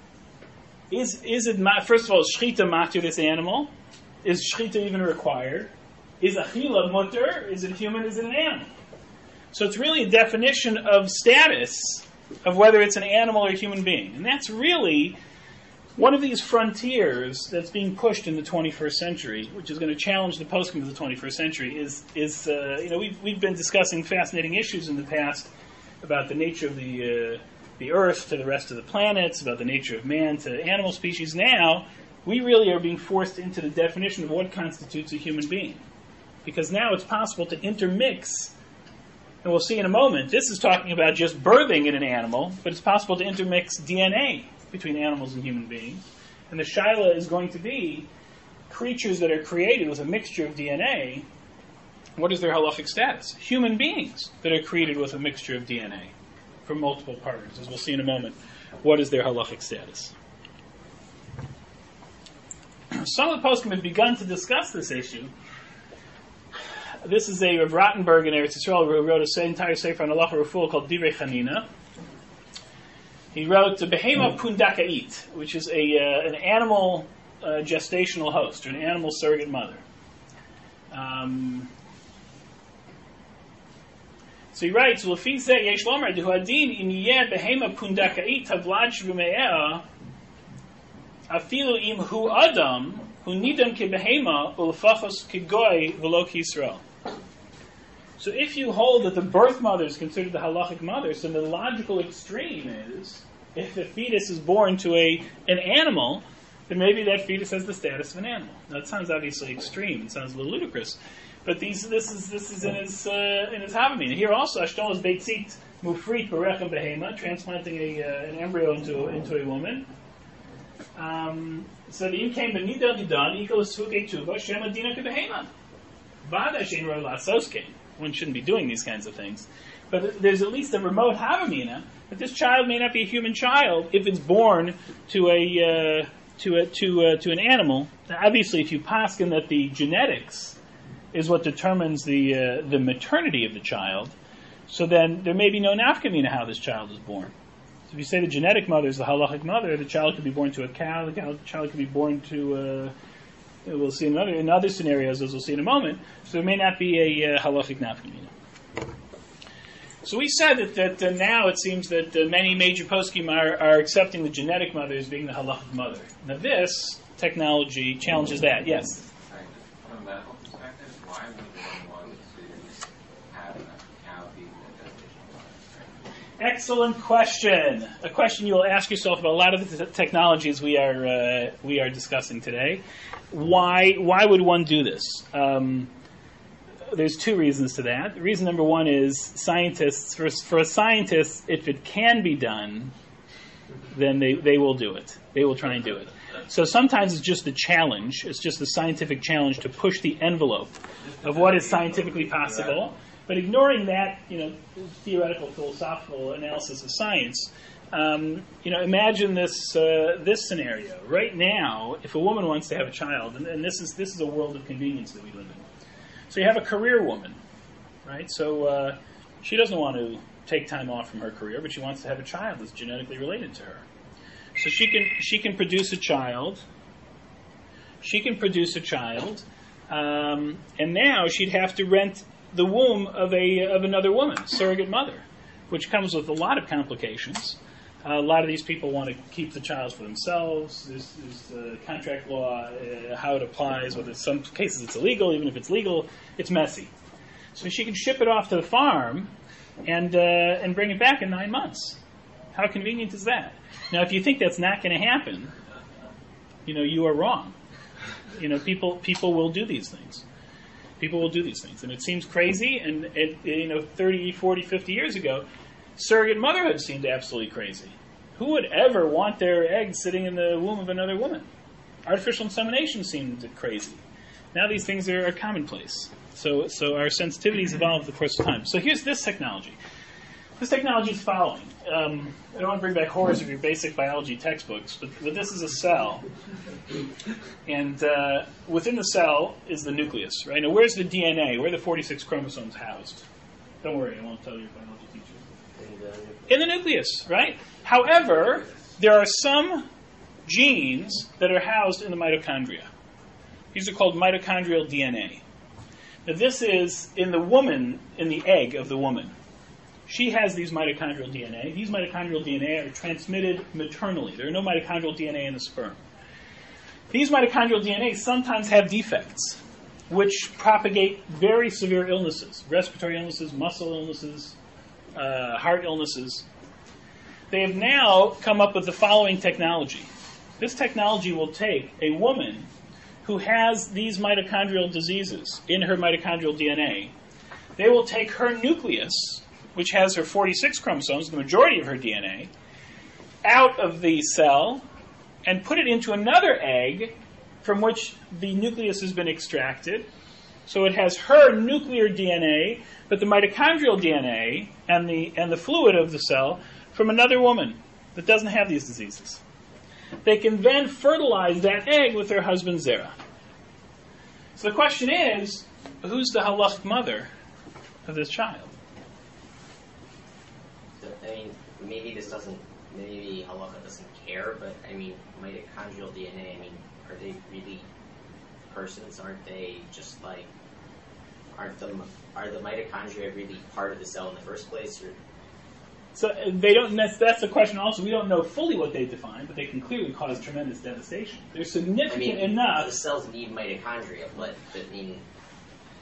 is it, first of all, is shchita matir this animal? Is shchita even required? Is achila mutter? Is it human? Is it an animal? So it's really a definition of status of whether it's an animal or a human being. And that's really one of these frontiers that's being pushed in the 21st century, which is going to challenge the poskim of the 21st century, we've been discussing fascinating issues in the past about the nature of the Earth to the rest of the planets, about the nature of man to animal species. Now, we really are being forced into the definition of what constitutes a human being. Because now it's possible to intermix. And we'll see in a moment, this is talking about just birthing in an animal, but it's possible to intermix DNA between animals and human beings. And the shaila is going to be creatures that are created with a mixture of DNA. What is their halachic status? Human beings that are created with a mixture of DNA from multiple partners. As we'll see in a moment, what is their halachic status? Some of the poskim have begun to discuss this issue. This is a Rav Rottenberg in Eretz Yisrael who wrote an entire sefer on halacha refuah called Divrei Chanina. He wrote the Behema Pundakait, which is an animal gestational host, or an animal surrogate mother. So he writes, "L'fi zeh yesh lomer dehu adin im yeh behema pundakait havlad shv'me'eh afilu im hu adam hu nidam ke behema ulfachos ke goy v'lo ki Yisrael." So if you hold that the birth mother is considered the halachic mother, so the logical extreme is, if the fetus is born to an animal, then maybe that fetus has the status of an animal. Now, that sounds obviously extreme. It sounds a little ludicrous. But this is in his Havamina. Here also, Ashtolas Beitzit Mufrit Berechem Behema, transplanting an embryo into a woman. So the came the Nidel Didan, equals Suke Tuba, Shema Dina Behema. Vada Shein Ro Latsoske. One shouldn't be doing these kinds of things. But there's at least a remote Havamina that this child may not be a human child if it's born to an animal. Now, obviously, if you paskin that the genetics is what determines the maternity of the child, so then there may be no nafkamina how this child is born. So if you say the genetic mother is the halachic mother, the child could be born to a cow, the child could be born to we'll see in other scenarios, as we'll see in a moment. So there may not be a halachic nafkamina. So we said that now it seems that many major poskim are accepting the genetic mother as being the halachic mother. Now this technology challenges that. Yes? From a medical perspective, why would one want to have a cow be the gestational mother? Excellent question. A question you will ask yourself about a lot of the technologies we are discussing today. Why would one do this? There's two reasons to that. Reason number one is scientists. For a scientist, if it can be done, then they will do it. They will try and do it. So sometimes it's just a challenge. It's just a scientific challenge to push the envelope of what is scientifically possible. But ignoring that, theoretical, philosophical analysis of science, imagine this scenario. Right now, if a woman wants to have a child, and this is a world of convenience that we live in. So you have a career woman, right? So she doesn't want to take time off from her career, but she wants to have a child that's genetically related to her. So she can produce a child. She can produce a child, and now she'd have to rent the womb of another woman, surrogate mother, which comes with a lot of complications. A lot of these people want to keep the child for themselves. There's contract law, how it applies, whether in some cases it's illegal, even if it's legal, it's messy. So she can ship it off to the farm and bring it back in 9 months. How convenient is that? Now, if you think that's not going to happen, you are wrong. People will do these things. People will do these things. And it seems crazy, and 30, 40, 50 years ago, surrogate motherhood seemed absolutely crazy. Who would ever want their eggs sitting in the womb of another woman? Artificial insemination seemed crazy. Now these things are commonplace. So our sensitivities evolve over the course of time. So here's this technology. This technology is following. I don't want to bring back horrors of your basic biology textbooks, but this is a cell. And within the cell is the nucleus, right? Now where's the DNA? Where are the 46 chromosomes housed? Don't worry, I won't tell your biology teacher. In the nucleus, right? However, there are some genes that are housed in the mitochondria. These are called mitochondrial DNA. Now this is in the woman, in the egg of the woman. She has these mitochondrial DNA. These mitochondrial DNA are transmitted maternally. There are no mitochondrial DNA in the sperm. These mitochondrial DNA sometimes have defects, which propagate very severe illnesses, respiratory illnesses, muscle illnesses, heart illnesses. They have now come up with the following technology. This technology will take a woman who has these mitochondrial diseases in her mitochondrial DNA. They will take her nucleus, which has her 46 chromosomes, the majority of her DNA, out of the cell and put it into another egg from which the nucleus has been extracted. So it has her nuclear DNA, but the mitochondrial DNA and the fluid of the cell from another woman that doesn't have these diseases. They can then fertilize that egg with their husband's zera. So the question is, who's the halachic mother of this child? Maybe halacha doesn't care, but mitochondrial DNA, are they really persons? Aren't they just are the mitochondria really part of the cell in the first place? So they don't. That's the question. Also, we don't know fully what they define, but they can clearly cause tremendous devastation. They're significant enough. The cells need mitochondria, but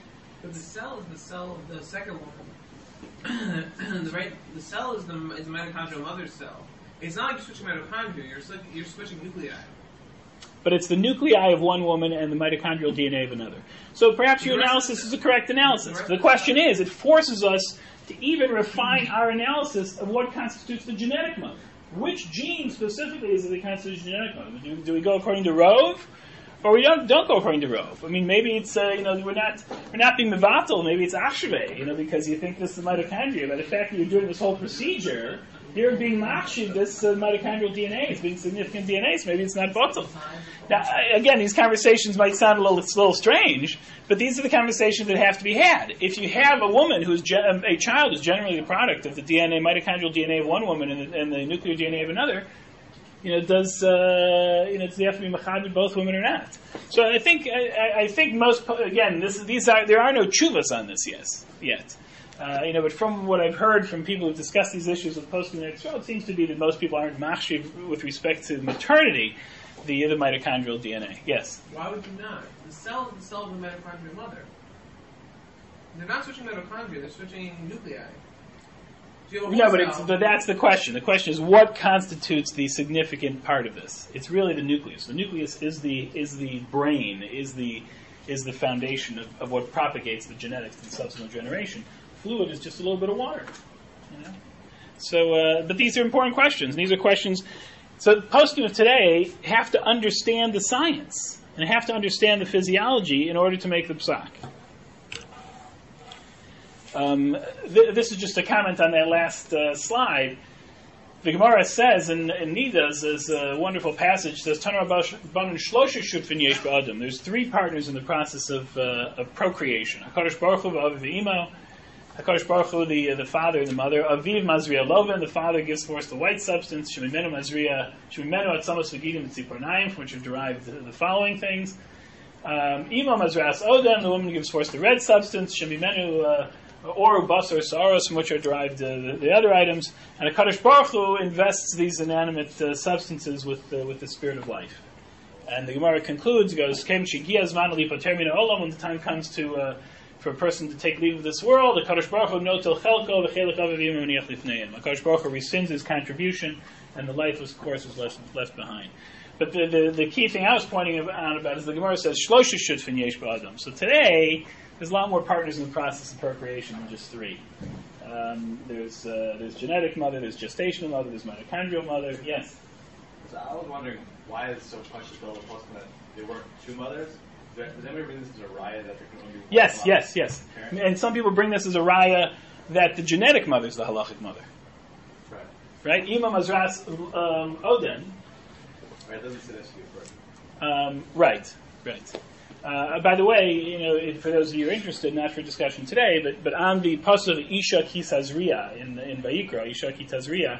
But the cell is the cell of the second woman. The cell is the mitochondrial mother cell. It's not like you're switching mitochondria. You're switching nuclei. But it's the nuclei of one woman and the mitochondrial DNA of another. So perhaps your analysis is a correct analysis. The question is, it forces us to even refine our analysis of what constitutes the genetic mother. Which gene specifically is it that constitutes the genetic mother? Do we go according to Rove? Or we don't go according to Rove. I mean, maybe it's we're not being mevatel. Maybe it's achshave, because you think this is the mitochondria. But the fact that you're doing this whole procedure, you're being machshiv this mitochondrial DNA. It's being significant DNA. So maybe it's not batel. Now, again, these conversations might sound a little strange, but these are the conversations that have to be had. If you have a woman who's a child who's generally the product of the DNA, mitochondrial DNA of one woman and the nuclear DNA of another. Does they have to be machaded both women or not? So I think most again there are no chuvas on this yet. But from what I've heard from people who've discussed these issues with post-genetic it seems to be that most people aren't machshiv with respect to maternity, the mitochondrial DNA. Yes. Why would you not? The cell is the cell of the mitochondrial mother. They're not switching mitochondria; they're switching nuclei. No, but that's the question. The question is what constitutes the significant part of this? It's really the nucleus. The nucleus is the brain, is the foundation of what propagates the genetics to the subsequent generation. Fluid is just a little bit of water. So, but these are important questions. These are questions. So, poskim of today have to understand the science and have to understand the physiology in order to make the psak. This is just a comment on that last slide. The Gemara says in Nidas, there's a wonderful passage, says, there's three partners in the process of procreation. HaKadosh Baruch Hu v'aviv v'imo, HaKadosh Baruch Hu, the father and the mother. Aviv mazriya loven, the father gives forth the white substance. Shemimenu atzamos v'gidim v'tzipornayim, from which are derived the following things. Imo mazras odem, the woman gives forth the red substance. Shemimenu or basar saros, from which are derived the other items, and HaKadosh Baruch Hu invests these inanimate substances with the spirit of life. And the Gemara concludes, goes, when the time comes for a person to take leave of this world, HaKadosh Baruch Hu notel chelko v'chelik avavim v'niach lifneim. HaKadosh Baruch Hu rescinds his contribution, and the life, of course, was left behind. But the key thing I was pointing out about is the Gemara says, Shlosha shutfin yesh ba'adam. So today, there's a lot more partners in the process of procreation than just three. There's genetic mother, there's gestational mother, there's mitochondrial mother. Yes? So I was wondering why is so controversial that there weren't two mothers? Does anybody bring this as a raya that there can only be one? Yes. And some people bring this as a raya that the genetic mother is the halachic mother. Right? Ima mazras oden. Right, it doesn't say that to you first. Right. By the way, for those of you who are interested, not for discussion today, but on the pasuk of Isha ki Tazria in Vayikra, Isha ki Tazria,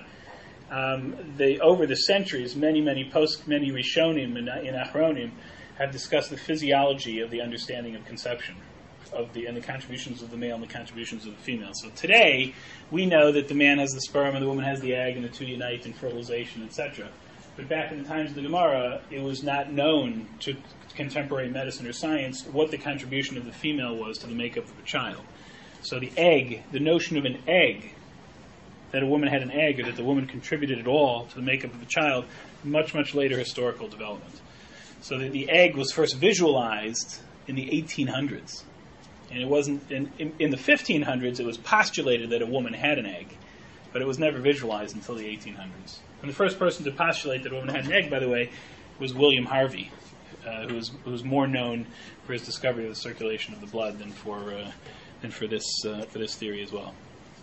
over the centuries, many Rishonim in Achronim have discussed the physiology of the understanding of conception, and the contributions of the male and the contributions of the female. So today, we know that the man has the sperm and the woman has the egg, and the two unite in fertilization, etc. But back in the times of the Gemara, it was not known to contemporary medicine or science what the contribution of the female was to the makeup of a child. So the egg, the notion of an egg, that a woman had an egg or that the woman contributed at all to the makeup of a child, much later historical development. So the egg was first visualized in the 1800s. And it wasn't, in the 1500s, it was postulated that a woman had an egg, but it was never visualized until the 1800s. And the first person to postulate that a woman had an egg, by the way, was William Harvey, who was more known for his discovery of the circulation of the blood than for this theory as well.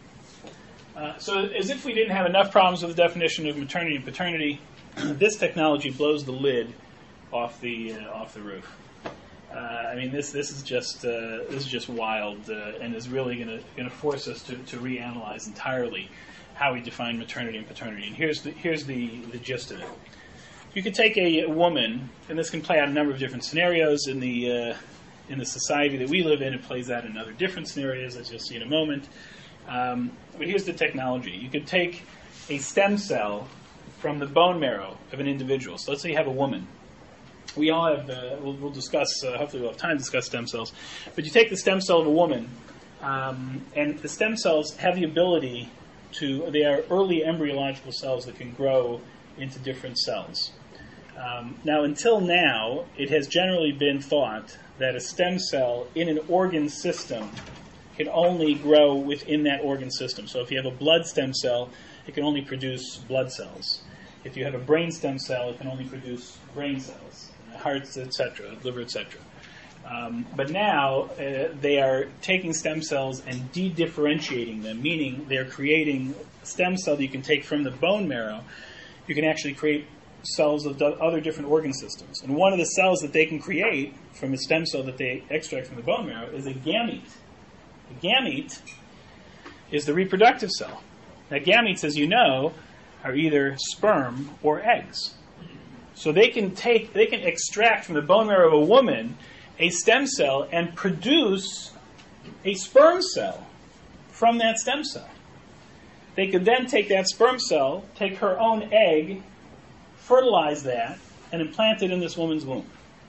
So, as if we didn't have enough problems with the definition of maternity and paternity, this technology blows the lid off the roof. This is just wild, and is really going to force us to reanalyze entirely how we define maternity and paternity. And here's the gist of it. You could take a woman, and this can play out in a number of different scenarios in the society that we live in. It plays out in other different scenarios, as you'll see in a moment. But here's the technology. You could take a stem cell from the bone marrow of an individual. So let's say you have a woman, we all have, we'll discuss, hopefully we'll have time to discuss stem cells, but you take the stem cell of a woman, and the stem cells have the ability they are early embryological cells that can grow into different cells. Now, until now, it has generally been thought that a stem cell in an organ system can only grow within that organ system. So if you have a blood stem cell, it can only produce blood cells. If you have a brain stem cell, it can only produce brain cells, hearts, etc., liver, etc. But now they are taking stem cells and de-differentiating them, meaning they're creating a stem cell that you can take from the bone marrow. You can actually create cells of other different organ systems. And one of the cells that they can create from a stem cell that they extract from the bone marrow is a gamete. A gamete is the reproductive cell. Now, gametes, as you know, are either sperm or eggs. So they can extract from the bone marrow of a woman a stem cell and produce a sperm cell from that stem cell. They could then take that sperm cell, take her own egg, fertilize that, and implant it in this woman's womb.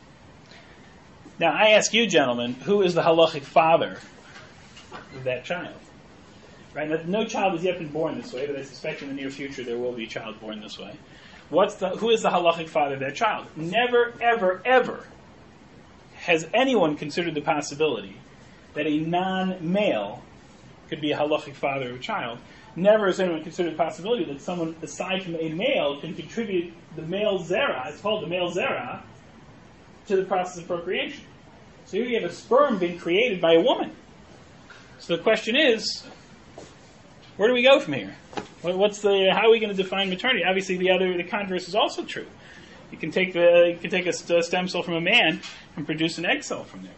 Now, I ask you, gentlemen, who is the halachic father of that child? Right? Now, no child has yet been born this way, but I suspect in the near future there will be a child born this way. Who is the halachic father of that child? Never, ever, ever has anyone considered the possibility that a non-male could be a halachic father of a child. Never has anyone considered the possibility that someone aside from a male can contribute the male zera, it's called the male zera, to the process of procreation. So here you have a sperm being created by a woman. So the question is, where do we go from here? How are we going to define maternity? Obviously, the converse is also true. You can take a stem cell from a man and produce an egg cell from there.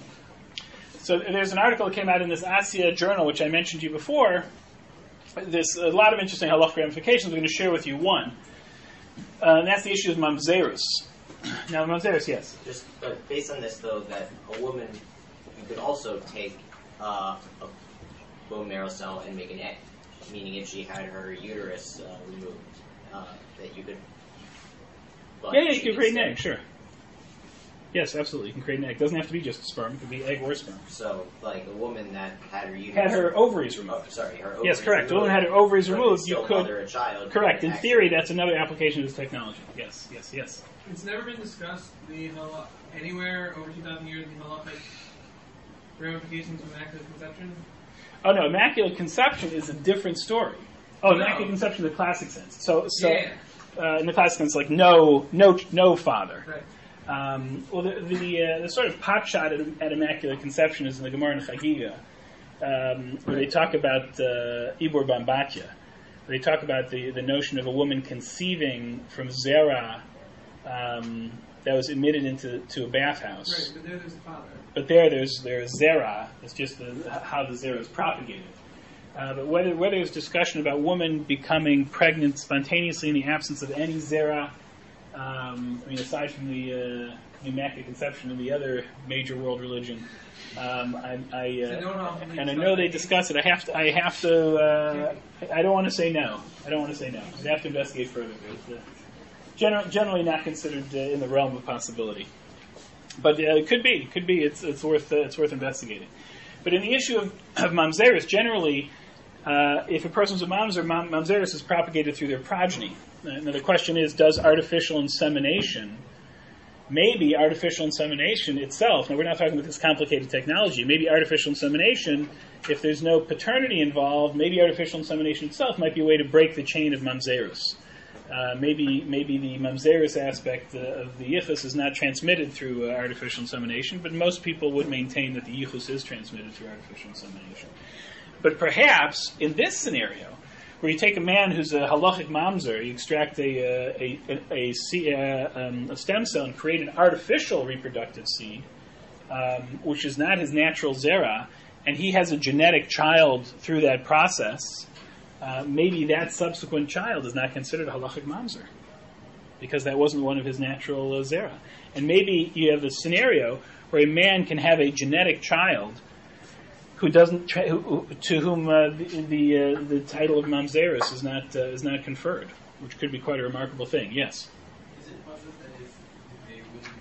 So there's an article that came out in this ASIA journal, which I mentioned to you before. There's a lot of interesting halachic ramifications. I'm going to share with you one. And that's the issue of mamzerus. Now, mamzerus, yes? Just based on this, though, that a woman, you could also take a bone marrow cell and make an egg. Meaning if she had her uterus removed, that you could... Yeah, you can create an egg, sure. Yes, absolutely. You can create an egg. It doesn't have to be just a sperm. It could be egg or sperm. So, like a woman that had her uterus... Had her ovaries removed. Oh, sorry, her ovaries Yes, correct. removed. A woman had her ovaries removed, you could... mother a child. Correct. In theory, that's another application of this technology. Yes. It's never been discussed anywhere over 2,000 years, the halachic ramifications of immaculate conception. Oh, no, immaculate conception is a different story. Oh, no. Immaculate conception in the classic sense. So yeah. In the classic sense, like no father. Right. Well, the sort of pot shot at immaculate conception is in the Gemara in Chagiga, where they talk about Ibor Bambatya. They talk about the notion of a woman conceiving from zera that was emitted into a bathhouse. Right, but there's a father. But there's zera. It's just how the zera is propagated. But whether there's discussion about women becoming pregnant spontaneously in the absence of any zera, aside from the immaculate conception of the other major world religion, and I know they discuss it. I don't want to say no. I'd have to investigate further. Generally not considered in the realm of possibility. But it could be. It's worth investigating. But in the issue of mamzerus, generally, if a person's a mamzer, mamzerus is propagated through their progeny. Now the question is, does artificial insemination, maybe artificial insemination itself, now we're not talking about this complicated technology, maybe artificial insemination, if there's no paternity involved, maybe artificial insemination itself might be a way to break the chain of mamzerus. Maybe the mamzerus aspect of the yichus is not transmitted through artificial insemination, but most people would maintain that the yichus is transmitted through artificial insemination. But perhaps in this scenario, where you take a man who's a halachic mamzer, you extract a stem cell and create an artificial reproductive seed, which is not his natural zera, and he has a genetic child through that process. Maybe that subsequent child is not considered a halachic mamzer because that wasn't one of his natural zera. And maybe you have the scenario where a man can have a genetic child who doesn't to whom the title of mamzerus is not conferred, which could be quite a remarkable thing. Yes. Is it possible that if a woman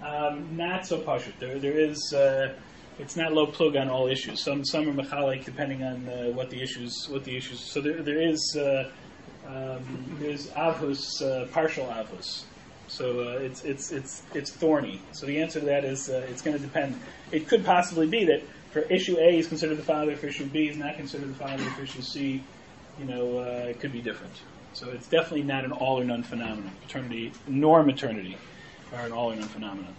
Not so pashut. There is. It's not low plug on all issues. Some are mechalik depending on what the issues. So there is there's avus, partial avus. So it's thorny. So the answer to that is it's going to depend. It could possibly be that for issue A is considered the father, for issue B is not considered the father, for issue C, it could be different. So it's definitely not an all or none phenomenon. Paternity nor maternity are an all or none phenomenon.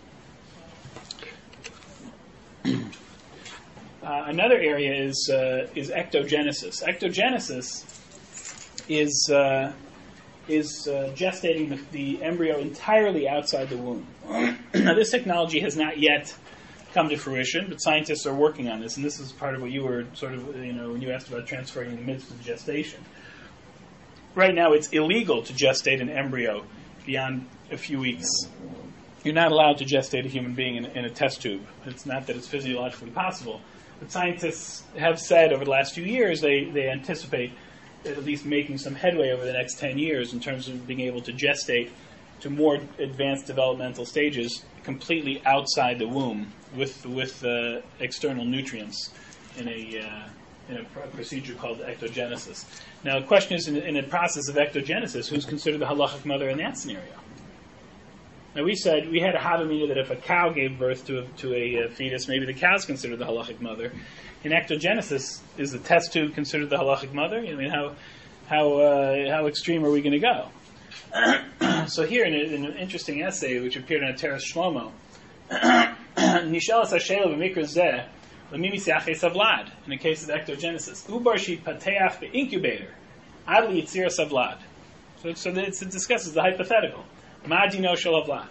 Another area is ectogenesis. Ectogenesis is gestating the embryo entirely outside the womb. Now, this technology has not yet come to fruition, but scientists are working on this, and this is part of what you were sort of, when you asked about transferring in the midst of gestation. Right now, it's illegal to gestate an embryo beyond a few weeks. You're not allowed to gestate a human being in a test tube. It's not that it's physiologically possible, but scientists have said over the last few years they anticipate at least making some headway over the next 10 years in terms of being able to gestate to more advanced developmental stages completely outside the womb with external nutrients in a procedure called ectogenesis. Now, the question is, in a process of ectogenesis, who's considered the halachic mother in that scenario? Now, we said we had a havamina that if a cow gave birth to a fetus, maybe the cow's considered the halachic mother. In ectogenesis, is the test tube considered the halachic mother? I mean, how extreme are we going to go? So here, in an interesting essay which appeared in Teres Shlomo, Nishelas Hashela b'mikra zeh l'mimi siachei savlad, in the case of ectogenesis, ubar shi pateach b'incubator ad liyitzira savlad. So it discusses the hypothetical. Ma dino shel avlad.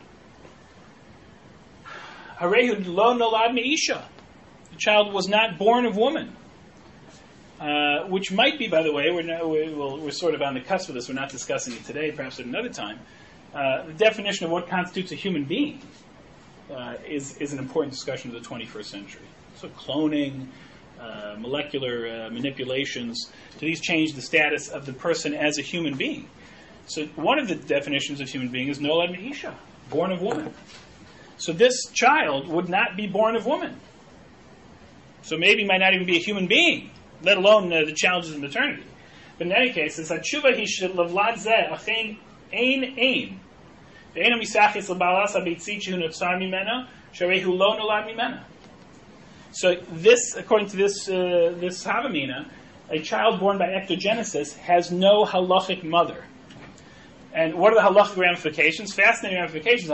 Harehu lo nolad meisha. The child was not born of woman. Which might be, by the way, we're sort of on the cusp of this. We're not discussing it today, perhaps at another time. The definition of what constitutes a human being is an important discussion of the 21st century. So cloning, molecular manipulations, do these change the status of the person as a human being? So one of the definitions of human being is nolad meisha, born of woman. So this child would not be born of woman. So maybe might not even be a human being, let alone the challenges of maternity. But in any case, it's hatshuva hi shel lavlad zeh achein ein ein. Ve'eno misachis lebalas habitzit shehu nofsar mimena sharehu lo nolad mimena. So this, according to this havamina, a child born by ectogenesis has no halachic mother. And what are the halachic ramifications? Fascinating ramifications.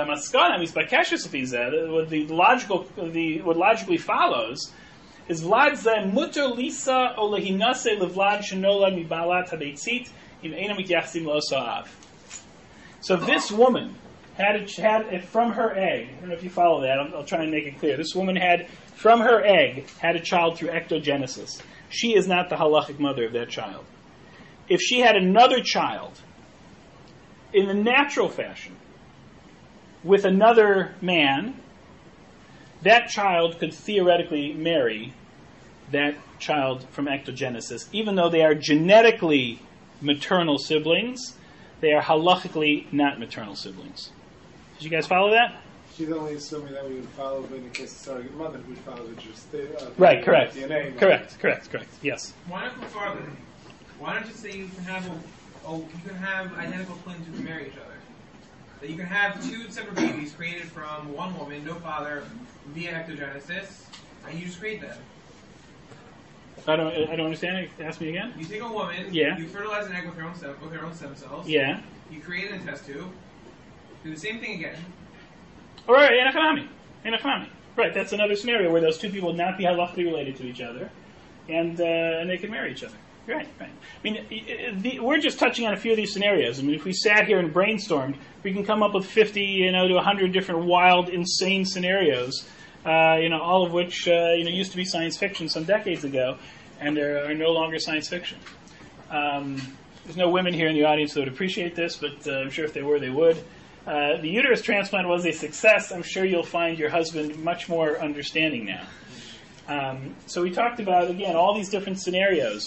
What logically follows is Vlad ze muter lisa o lehinase levlad shenola mibalat habeitzit im einam mityachsim lo sa'av. So this woman had from her egg. I don't know if you follow that. I'll try and make it clear. This woman had from her egg had a child through ectogenesis. She is not the halachic mother of that child. If she had another child in the natural fashion with another man, that child could theoretically marry that child from ectogenesis. Even though they are genetically maternal siblings, they are halachically not maternal siblings. Did you guys follow that? She's only assuming that we would follow, in the case of surrogate mother, we would follow the right, correct. DNA. Correct, yes. Why not go farther? Why not just say you can have identical twins who can marry each other? That you can have two separate babies created from one woman, no father, via ectogenesis, and you just create them. I don't understand. Ask me again. You take a woman, yeah. You fertilize an egg with her own stem cells. Yeah. You create it in a test tube. Do the same thing again. All right, enochanami. Right, that's another scenario where those two people would not be halachically related to each other, and they can marry each other. Right. I mean, we're just touching on a few of these scenarios. I mean, if we sat here and brainstormed, we can come up with 50, to 100 different wild, insane scenarios. All of which used to be science fiction some decades ago, and they are no longer science fiction. There's no women here in the audience that would appreciate this, but I'm sure if they were, they would. The uterus transplant was a success. I'm sure you'll find your husband much more understanding now. So we talked about, again, all these different scenarios.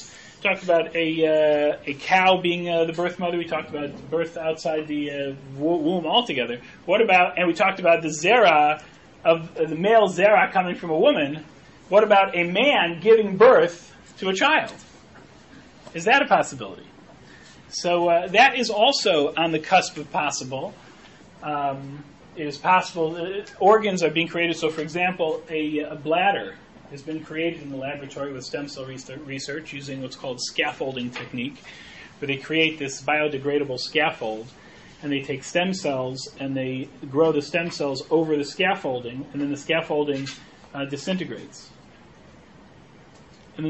talked about a cow being the birth mother. We talked about birth outside the womb altogether. What about, and we talked about the zera of the male zera coming from a woman. What about a man giving birth to a child? Is that a possibility? So that is also on the cusp of possible. It is possible organs are being created. So, for example, a bladder has been created in the laboratory with stem cell research using what's called scaffolding technique, where they create this biodegradable scaffold, and they take stem cells and they grow the stem cells over the scaffolding, and then the scaffolding disintegrates. And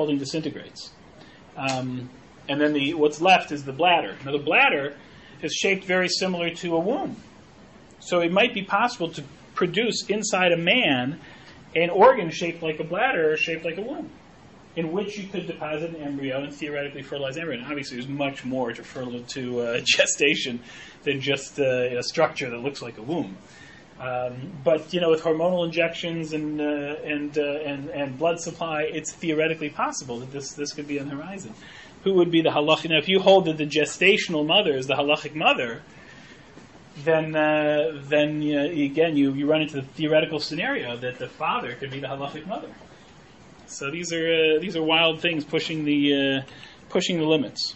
then what's left is the bladder. Now, the bladder is shaped very similar to a womb. So it might be possible to produce inside a man an organ shaped like a bladder or shaped like a womb, in which you could deposit an embryo and theoretically fertilize embryo. And obviously, there's much more to gestation than just a structure that looks like a womb. But with hormonal injections and blood supply, it's theoretically possible that this could be on the horizon. Who would be the halachic? Now, if you hold that the gestational mother is the halachic mother, then again you run into the theoretical scenario that the father could be the halachic mother. So these are wild things pushing the limits.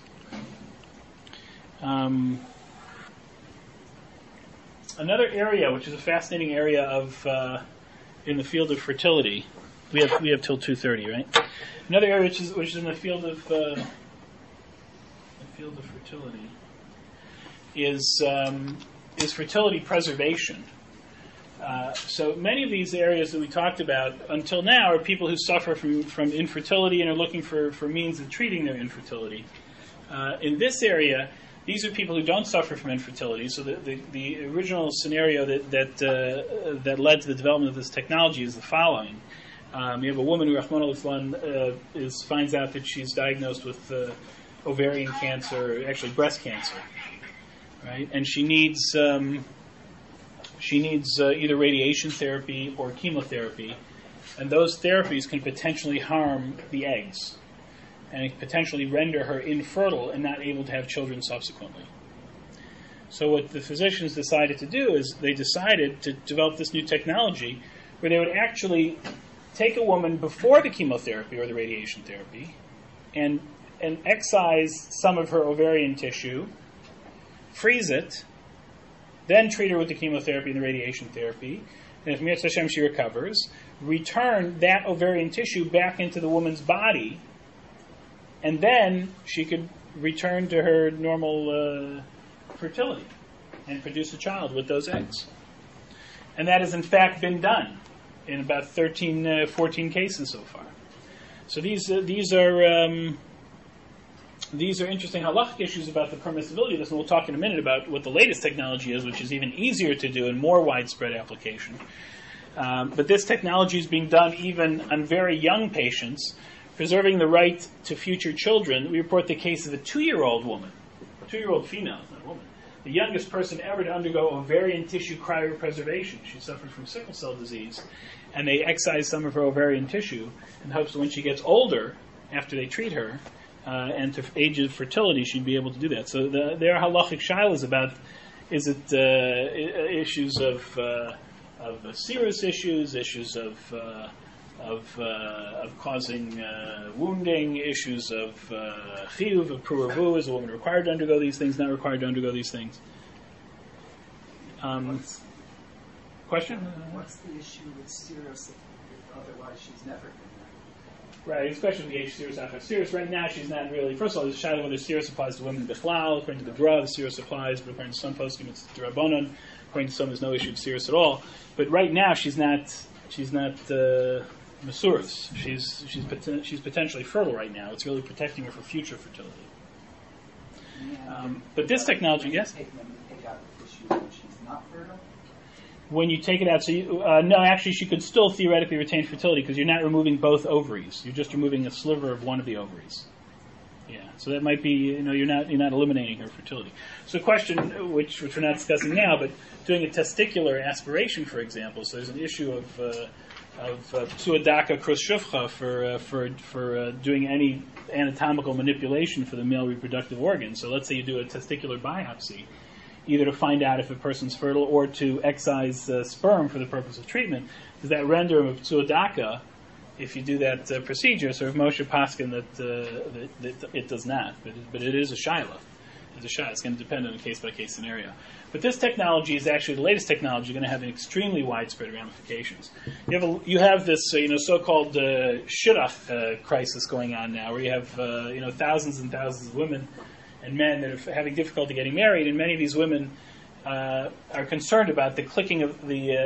Another area, which is a fascinating area of in the field of fertility, we have till 2:30, right? Another area which is in the field of fertility is fertility preservation. So many of these areas that we talked about until now are people who suffer from infertility and are looking for means of treating their infertility. In this area, these are people who don't suffer from infertility. So the original scenario that led to the development of this technology is the following. You have a woman who, Rahman al-Islam, finds out that she's diagnosed with ovarian cancer, actually breast cancer, right? And she needs either radiation therapy or chemotherapy, and those therapies can potentially harm the eggs and potentially render her infertile and not able to have children subsequently. So what the physicians decided to do is they decided to develop this new technology where they would actually take a woman before the chemotherapy or the radiation therapy and excise some of her ovarian tissue, freeze it, then treat her with the chemotherapy and the radiation therapy, and if Mitzvah Hashem she recovers, return that ovarian tissue back into the woman's body, and then she could return to her normal fertility and produce a child with those eggs. And that has in fact been done in about 14 cases so far. So these are interesting halachic issues about the permissibility of this, and we'll talk in a minute about what the latest technology is, which is even easier to do and more widespread application. But this technology is being done even on very young patients, preserving the right to future children. We report the case of a 2-year-old woman, a 2-year-old female, not a woman, the youngest person ever to undergo ovarian tissue cryopreservation. She suffered from sickle cell disease, and they excised some of her ovarian tissue in hopes that when she gets older, after they treat her, and to age of fertility, she'd be able to do that. So there are halachic shilas about, is it issues of serous issues of causing wounding, issues of chiyuv, of puravu, is a woman required to undergo these things, not required to undergo these things? Question? What's the issue with serous if otherwise she's never been married? Right, especially the age Sirius after Sirius. Right now, she's not really. First of all, there's a shadow whether Sirius applies to women Bichlal. According to the Gra, the Sirius applies, but according to some poskim, it's D'Rabbanan. According to some, there's no issue with Sirius at all. But right now, she's not Masuras. She's potentially fertile right now. It's really protecting her for future fertility. But this technology, yes. Take out the tissue when she's not fertile. When you take it out, so no, actually, she could still theoretically retain fertility because you're not removing both ovaries. You're just removing a sliver of one of the ovaries. Yeah, so that might be, you're not eliminating her fertility. So, a question which we're not discussing now, but doing a testicular aspiration, for example. So there's an issue psuadaka khrushchevka for doing any anatomical manipulation for the male reproductive organs. So let's say you do a testicular biopsy, either to find out if a person's fertile or to excise sperm for the purpose of treatment. Does that render him a psuadaka if you do that procedure? So if Moshe Paskin that it does not, but it is a shaila. It's going to depend on a case-by-case scenario. But this technology is actually the latest technology, going to have extremely widespread ramifications. You have this so-called shidduch crisis going on now, where you have thousands and thousands of women and men that are having difficulty getting married, and many of these women are concerned about the clicking of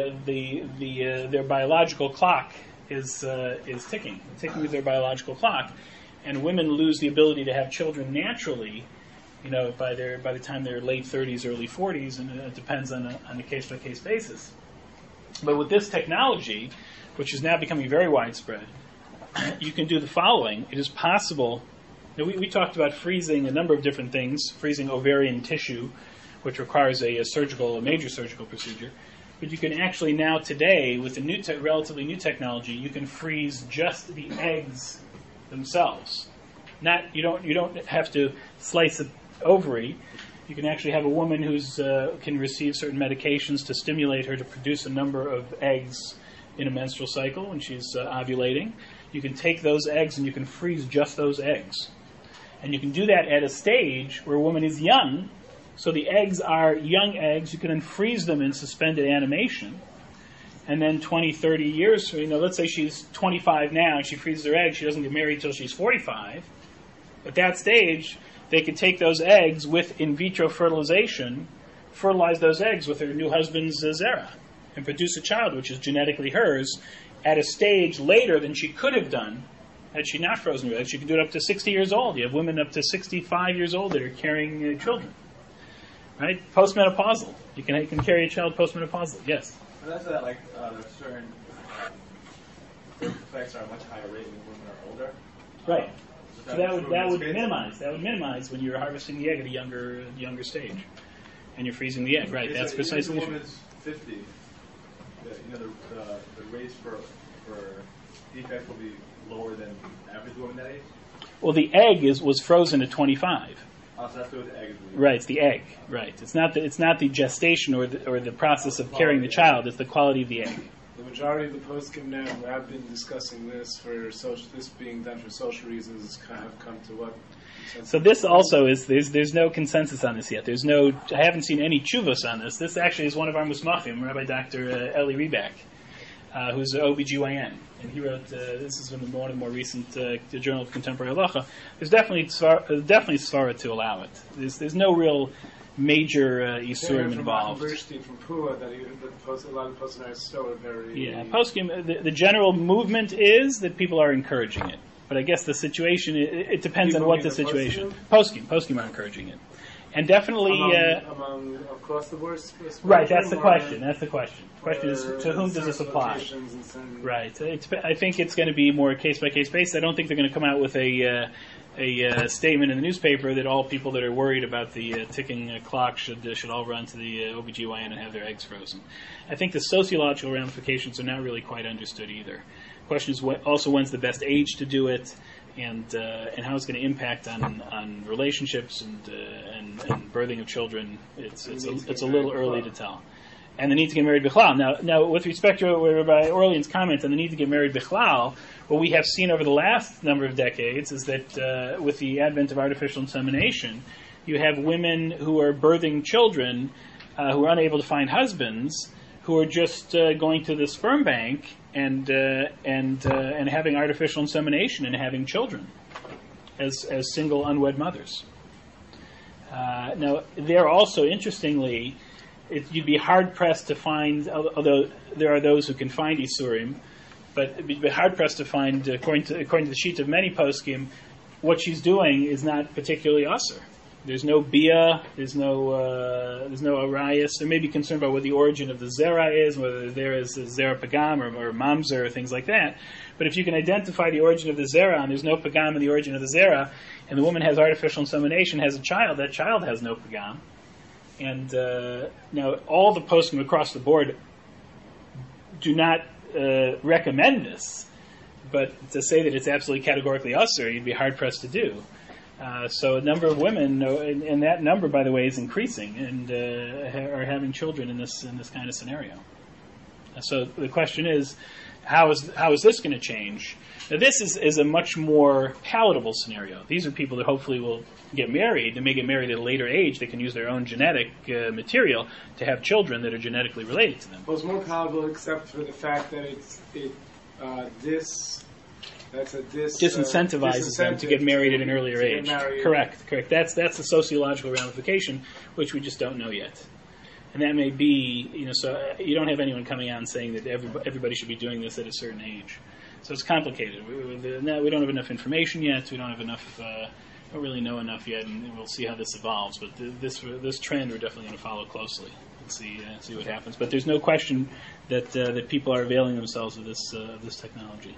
their biological clock is ticking with their biological clock, and women lose the ability to have children naturally. By the time they're late 30s, early 40s, and it depends on a case-by-case basis. But with this technology, which is now becoming very widespread, you can do the following. It is possible. We talked about freezing a number of different things, freezing ovarian tissue, which requires a major surgical procedure. But you can actually now today, with the relatively new technology, you can freeze just the eggs themselves. You don't have to slice an ovary. You can actually have a woman who's can receive certain medications to stimulate her to produce a number of eggs in a menstrual cycle when she's ovulating. You can take those eggs and you can freeze just those eggs. And you can do that at a stage where a woman is young, so the eggs are young eggs. You can then freeze them in suspended animation. And then 20, 30 years, let's say she's 25 now and she freezes her eggs, she doesn't get married until she's 45. At that stage, they could take those eggs with in vitro fertilization, fertilize those eggs with her new husband's zera, and produce a child which is genetically hers at a stage later than she could have done had she not frozen her eggs. She could do it up to 60 years old. You have women up to 65 years old that are carrying children. Right? Postmenopausal. You can carry a child postmenopausal. Yes? But that's that, certain effects are a much higher rate when women are older. Right. So that would minimize when you're harvesting the egg at a younger stage, and you're freezing the egg. Right, that's precisely the issue. If a woman's 50, the rates for defects will be lower than the average woman that age. Well, the egg was frozen at 25. Oh, so that's what the egg is. Right, it's the egg. Right, it's not the gestation or the process of carrying the child. It's the quality of the egg. The majority of the poskim now who have been discussing this this being done for social reasons have come to what? So this also is there's no consensus on this yet. I haven't seen any chuvos on this. This actually is one of our musmachim, Rabbi Dr. Eli Reback, who's an OBGYN, and he wrote this is one of the more recent Journal of Contemporary Halacha. There's definitely svara to allow it. There's no real major isurim involved. From Pua that a lot of poskim are still very... Yeah, poskim, the general movement is that people are encouraging it. But I guess the situation, it depends on what the situation... Poskim are encouraging it. And definitely... Among across the board? Right, that's the question. The question is, to whom does this apply? Right. I think it's going to be more case-by-case basis. I don't think they're going to come out with a statement in the newspaper that all people that are worried about the ticking clock should all run to the OBGYN and have their eggs frozen. I think the sociological ramifications are not really quite understood either. The question is also when's the best age to do it, and how it's going to impact on relationships and birthing of children. It's a little early to tell. And the need to get married bichlal. Now, with respect to Rabbi Orlean's comment on the need to get married bichlal, what we have seen over the last number of decades is that with the advent of artificial insemination, you have women who are birthing children who are unable to find husbands, who are just going to the sperm bank and having artificial insemination and having children as single unwed mothers. Now, they're also, interestingly, you'd be hard-pressed to find, although there are those who can find Isurim, but it'd be hard-pressed to find, according to the sheet of many poskim, what she's doing is not particularly usur. There's no bia, there's no arayas. There may be concern about what the origin of the zera is, whether there is a zera pagam or mamzer or things like that. But if you can identify the origin of the zera and there's no pagam in the origin of the zera, and the woman has artificial insemination, has a child, that child has no pagam. And now all the poskim across the board do not recommend this, but to say that it's absolutely categorically usher, you'd be hard pressed to do. So a number of women, and that number, by the way, is increasing, and are having children in this kind of scenario. So the question is, how is this going to change? Now, this is a much more palatable scenario. These are people that hopefully will get married. They may get married at a later age. They can use their own genetic material to have children that are genetically related to them. Well, it's more palatable except for the fact that disincentivizes them to get married at an earlier age. Correct. That's the sociological ramification, which we just don't know yet. And that may be, so you don't have anyone coming out and saying that everybody should be doing this at a certain age. So it's complicated. We don't have enough information yet. We don't have enough. Don't really know enough yet, and we'll see how this evolves. But this trend we're definitely going to follow closely and see what happens. But there's no question that people are availing themselves of this technology.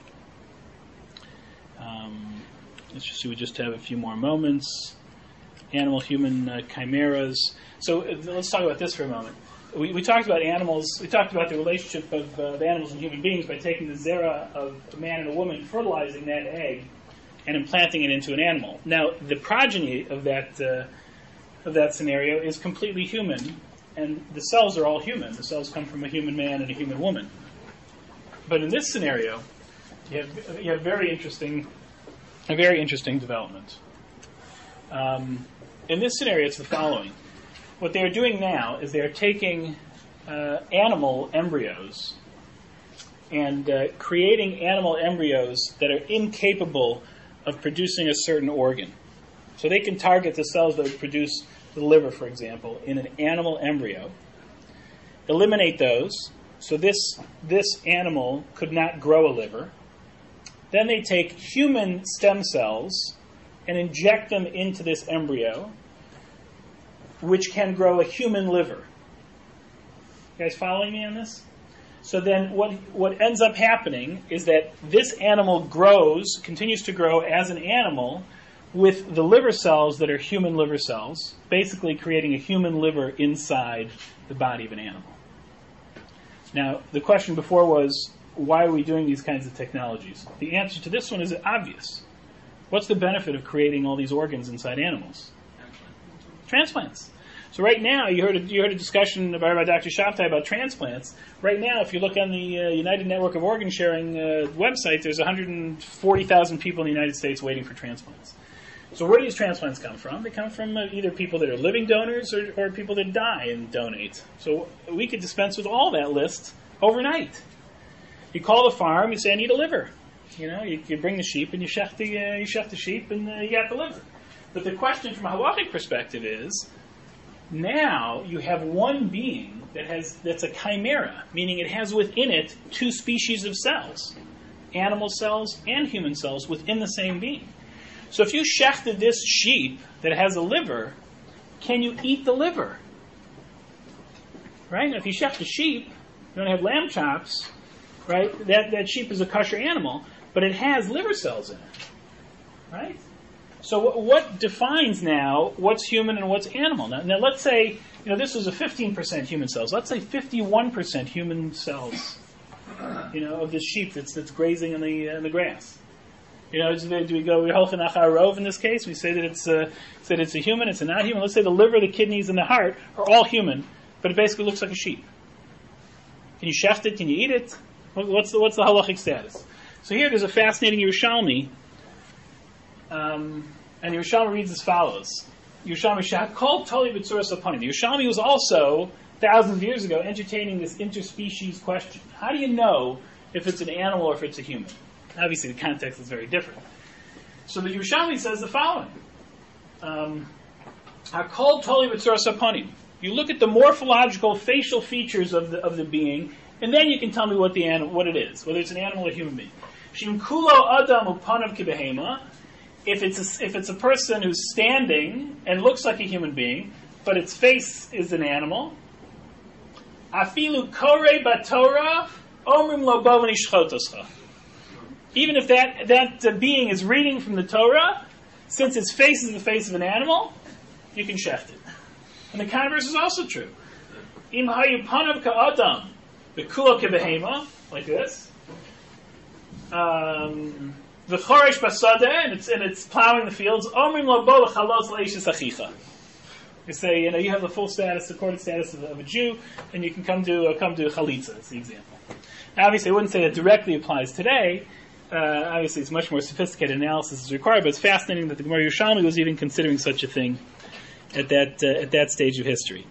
Let's just see. We just have a few more moments. Animal-human chimeras. So let's talk about this for a moment. We talked about animals. We talked about the relationship of animals and human beings by taking the zera of a man and a woman, fertilizing that egg, and implanting it into an animal. Now, the progeny of that scenario is completely human, and the cells are all human. The cells come from a human man and a human woman. But in this scenario, you have a very interesting development. In this scenario, it's the following. What they're doing now is they're taking animal embryos and creating animal embryos that are incapable of producing a certain organ. So they can target the cells that would produce the liver, for example, in an animal embryo, eliminate those, so this animal could not grow a liver. Then they take human stem cells and inject them into this embryo, which can grow a human liver. You guys following me on this? So then what ends up happening is that this animal continues to grow as an animal with the liver cells that are human liver cells, basically creating a human liver inside the body of an animal. Now, the question before was, why are we doing these kinds of technologies? The answer to this one is obvious. What's the benefit of creating all these organs inside animals? Transplants. So right now, you heard a discussion by Dr. Shabtai about transplants. Right now, if you look on the United Network of Organ Sharing website, there's 140,000 people in the United States waiting for transplants. So where do these transplants come from? They come from either people that are living donors or people that die and donate. So we could dispense with all that list overnight. You call the farm, you say, I need a liver. You bring the sheep and you shech the sheep and you got the liver. But the question from a halachic perspective is, now you have one being that's a chimera, meaning it has within it two species of cells, animal cells and human cells within the same being. So if you shechted this sheep that has a liver, can you eat the liver? Right? Now, if you shech the sheep, you don't have lamb chops, right? That sheep is a kosher animal, but it has liver cells in it, right? So what defines now what's human and what's animal? Now let's say, this was a 15% human cells. Let's say 51% human cells, of this sheep that's grazing in the grass. Do we go Holchan Achar Rov in this case? We say that it's a human, it's a not human. Let's say the liver, the kidneys, and the heart are all human, but it basically looks like a sheep. Can you shecht it? Can you eat it? What's the halachic status? So here there's a fascinating Yerushalmi. And Yerushalmi reads as follows. Yerushalmi called Toli B'tzuras Apanim. The Yerushalmi was also, thousands of years ago, entertaining this interspecies question. How do you know if it's an animal or if it's a human? Obviously, the context is very different. So the Yerushalmi says the following. Called Toli B'tzuras Apanim. You look at the morphological, facial features of the being, and then you can tell me what it is, whether it's an animal or a human being. Shim kulo adam upanav kibehema. If it's a person who's standing and looks like a human being, but its face is an animal, afilu kore batorah omrim lo bo v'nishchotoscha. Even if that being is reading from the Torah, since its face is the face of an animal, you can shecht it. And the converse is also true. Im hayu panav ka'adam b'kulo kebehema like this. The choresh basada, and it's plowing the fields. Omrim lo bo l'chalos leishis achicha. You say, you have the full status, the recorded status of a Jew, and you can come to chalitza. That's the example. Now, obviously, I wouldn't say that directly applies today. Obviously, it's much more sophisticated analysis is required, but it's fascinating that the Gemara Yerushalmi was even considering such a thing at that stage of history.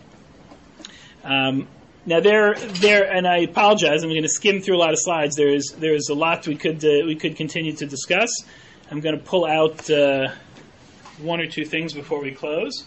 Now, there, and I apologize. I'm going to skim through a lot of slides. There is a lot we could continue to discuss. I'm going to pull out one or two things before we close.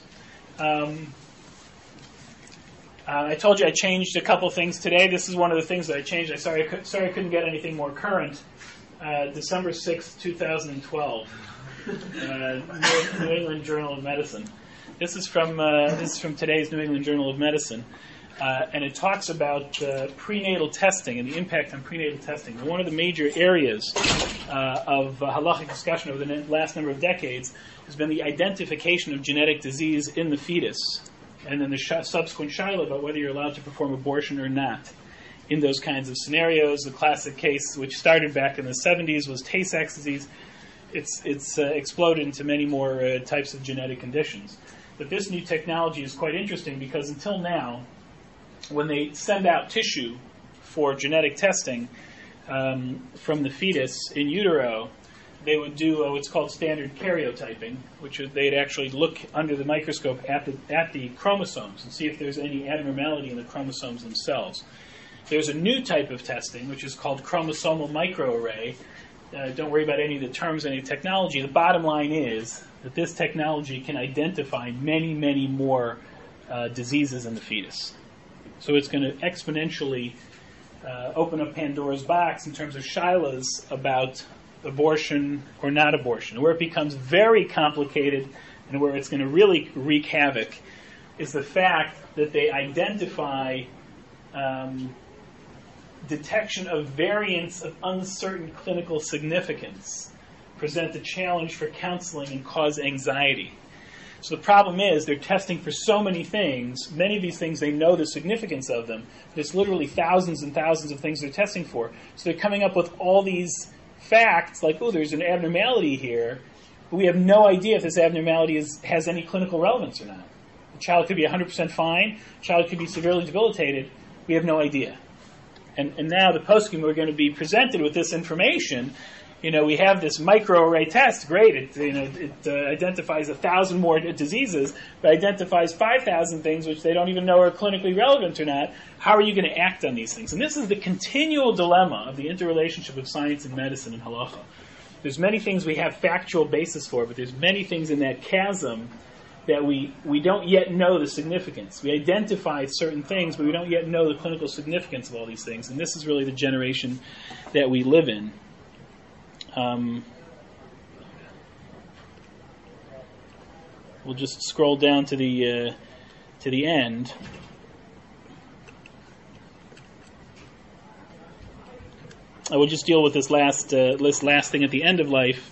I told you I changed a couple things today. This is one of the things that I changed. Sorry I couldn't get anything more current. December 6th, 2012, New England Journal of Medicine. This is from today's New England Journal of Medicine, and it talks about prenatal testing and the impact on prenatal testing. One of the major areas of halachic discussion over the last number of decades has been the identification of genetic disease in the fetus, and then the subsequent shaila about whether you're allowed to perform abortion or not. In those kinds of scenarios, the classic case, which started back in the 70s, was Tay-Sachs disease. It's exploded into many more types of genetic conditions. But this new technology is quite interesting because until now, when they send out tissue for genetic testing from the fetus in utero, they would do what's called standard karyotyping, which is they'd actually look under the microscope at the chromosomes and see if there's any abnormality in the chromosomes themselves. There's a new type of testing, which is called chromosomal microarray. Don't worry about any of the terms, any technology. The bottom line is that this technology can identify many, many more diseases in the fetus. So it's going to exponentially open up Pandora's box in terms of shilas about abortion or not abortion. Where it becomes very complicated and where it's going to really wreak havoc is the fact that they identify detection of variants of uncertain clinical significance present a challenge for counseling and cause anxiety. So the problem is they're testing for so many things. Many of these things, they know the significance of them. There's literally thousands and thousands of things they're testing for. So they're coming up with all these facts like, oh, there's an abnormality here, but we have no idea if this abnormality has any clinical relevance or not. The child could be 100% fine. The child could be severely debilitated. We have no idea. And now the poskim are going to be presented with this information. We have this microarray test. Great, it identifies 1,000 more diseases, but identifies 5,000 things which they don't even know are clinically relevant or not. How are you going to act on these things? And this is the continual dilemma of the interrelationship of science and medicine and halacha. There's many things we have factual basis for, but there's many things in that chasm that we don't yet know the significance. We identify certain things, but we don't yet know the clinical significance of all these things. And this is really the generation that we live in. We'll just scroll down to the end. I will just deal with this last thing at the end of life.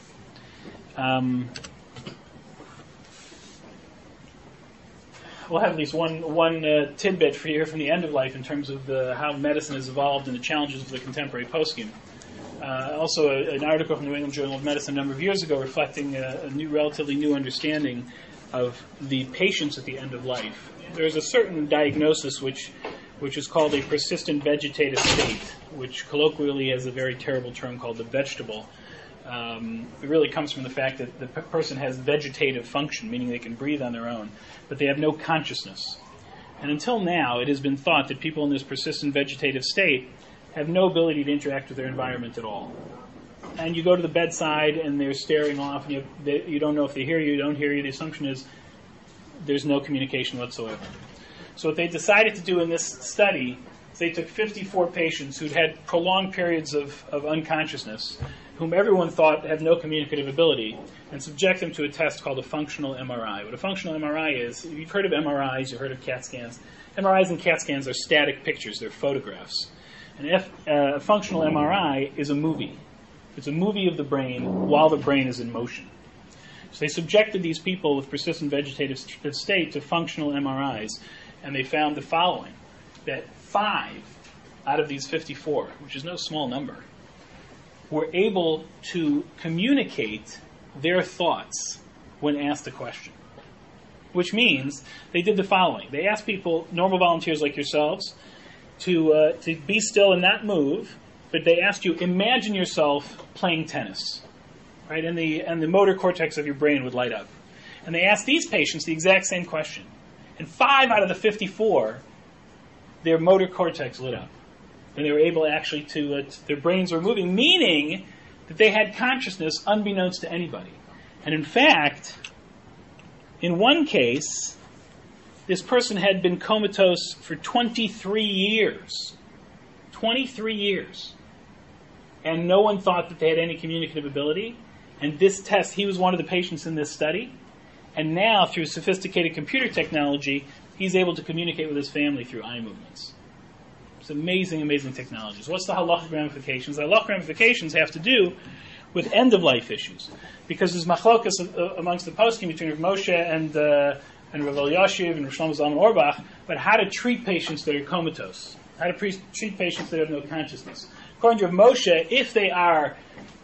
We'll have at least one tidbit for you from the end of life in terms of how medicine has evolved and the challenges of the contemporary poskim. Also, an article from the New England Journal of Medicine a number of years ago reflecting a relatively new understanding of the patients at the end of life. There's a certain diagnosis which is called a persistent vegetative state, which colloquially has a very terrible term called the vegetable. It really comes from the fact that the person has vegetative function, meaning they can breathe on their own, but they have no consciousness. And until now, it has been thought that people in this persistent vegetative state have no ability to interact with their environment at all. And you go to the bedside and they're staring off, and you don't know if they hear you, don't hear you. The assumption is there's no communication whatsoever. So what they decided to do in this study is they took 54 patients who'd had prolonged periods of unconsciousness, whom everyone thought had no communicative ability, and subject them to a test called a functional MRI. What a functional MRI is, if you've heard of MRIs, you've heard of CAT scans. MRIs and CAT scans are static pictures, they're photographs. A functional MRI is a movie. It's a movie of the brain while the brain is in motion. So they subjected these people with persistent vegetative state to functional MRIs, and they found the following, that 5 out of these 54, which is no small number, were able to communicate their thoughts when asked a question. Which means they did the following. They asked people, normal volunteers like yourselves, to be still and not move, but they asked you, imagine yourself playing tennis, right? And the motor cortex of your brain would light up. And they asked these patients the exact same question. And 5 out of the 54, their motor cortex lit up. And they were able actually to, their brains were moving, meaning that they had consciousness unbeknownst to anybody. And in fact, in one case, this person had been comatose for 23 years. 23 years. And no one thought that they had any communicative ability. And this test, he was one of the patients in this study. And now, through sophisticated computer technology, he's able to communicate with his family through eye movements. It's amazing, amazing technologies. What's the halachic ramifications? The halachic ramifications have to do with end-of-life issues. Because there's machlokas amongst the poskim between Rav Moshe and Rav Elyashiv and Rav Shlomo Zalman Auerbach about how to treat patients that are comatose, how to treat patients that have no consciousness. According to Rav Moshe, if they are,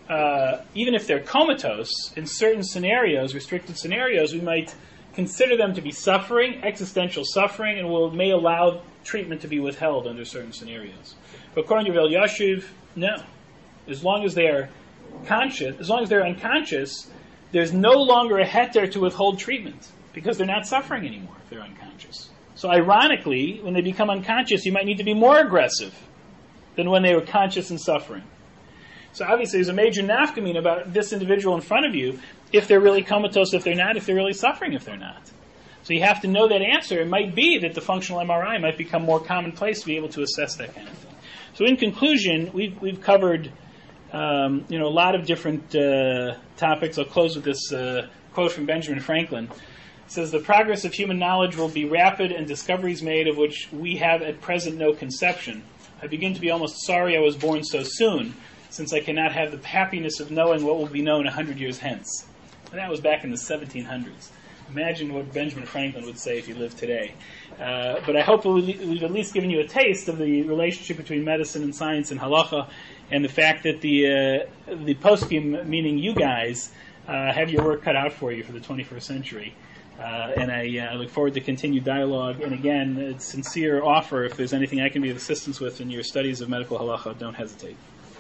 even if they're comatose, in certain scenarios, restricted scenarios, we might consider them to be suffering, existential suffering, and may allow treatment to be withheld under certain scenarios. But according to Rav Elyashiv, no. As long as they are conscious, as long as they're unconscious, there's no longer a heter to withhold treatment because they're not suffering anymore if they're unconscious. So ironically, when they become unconscious, you might need to be more aggressive than when they were conscious and suffering. So obviously there's a major nafkameen about this individual in front of you, if they're really comatose, if they're not, if they're really suffering, if they're not. So you have to know that answer. It might be that the functional MRI might become more commonplace to be able to assess that kind of thing. So in conclusion, we've covered a lot of different topics. I'll close with this quote from Benjamin Franklin. It says, "The progress of human knowledge will be rapid and discoveries made of which we have at present no conception. I begin to be almost sorry I was born so soon, since I cannot have the happiness of knowing what will be known 100 years hence." And that was back in the 1700s. Imagine what Benjamin Franklin would say if he lived today. But I hope we've at least given you a taste of the relationship between medicine and science and halacha, and the fact that the poskim, meaning you guys, have your work cut out for you for the 21st century. And I look forward to continued dialogue. And again, a sincere offer, if there's anything I can be of assistance with in your studies of medical halacha, don't hesitate.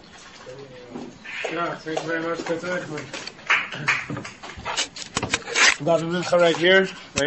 Yeah, thank you very much. David Mincha right here.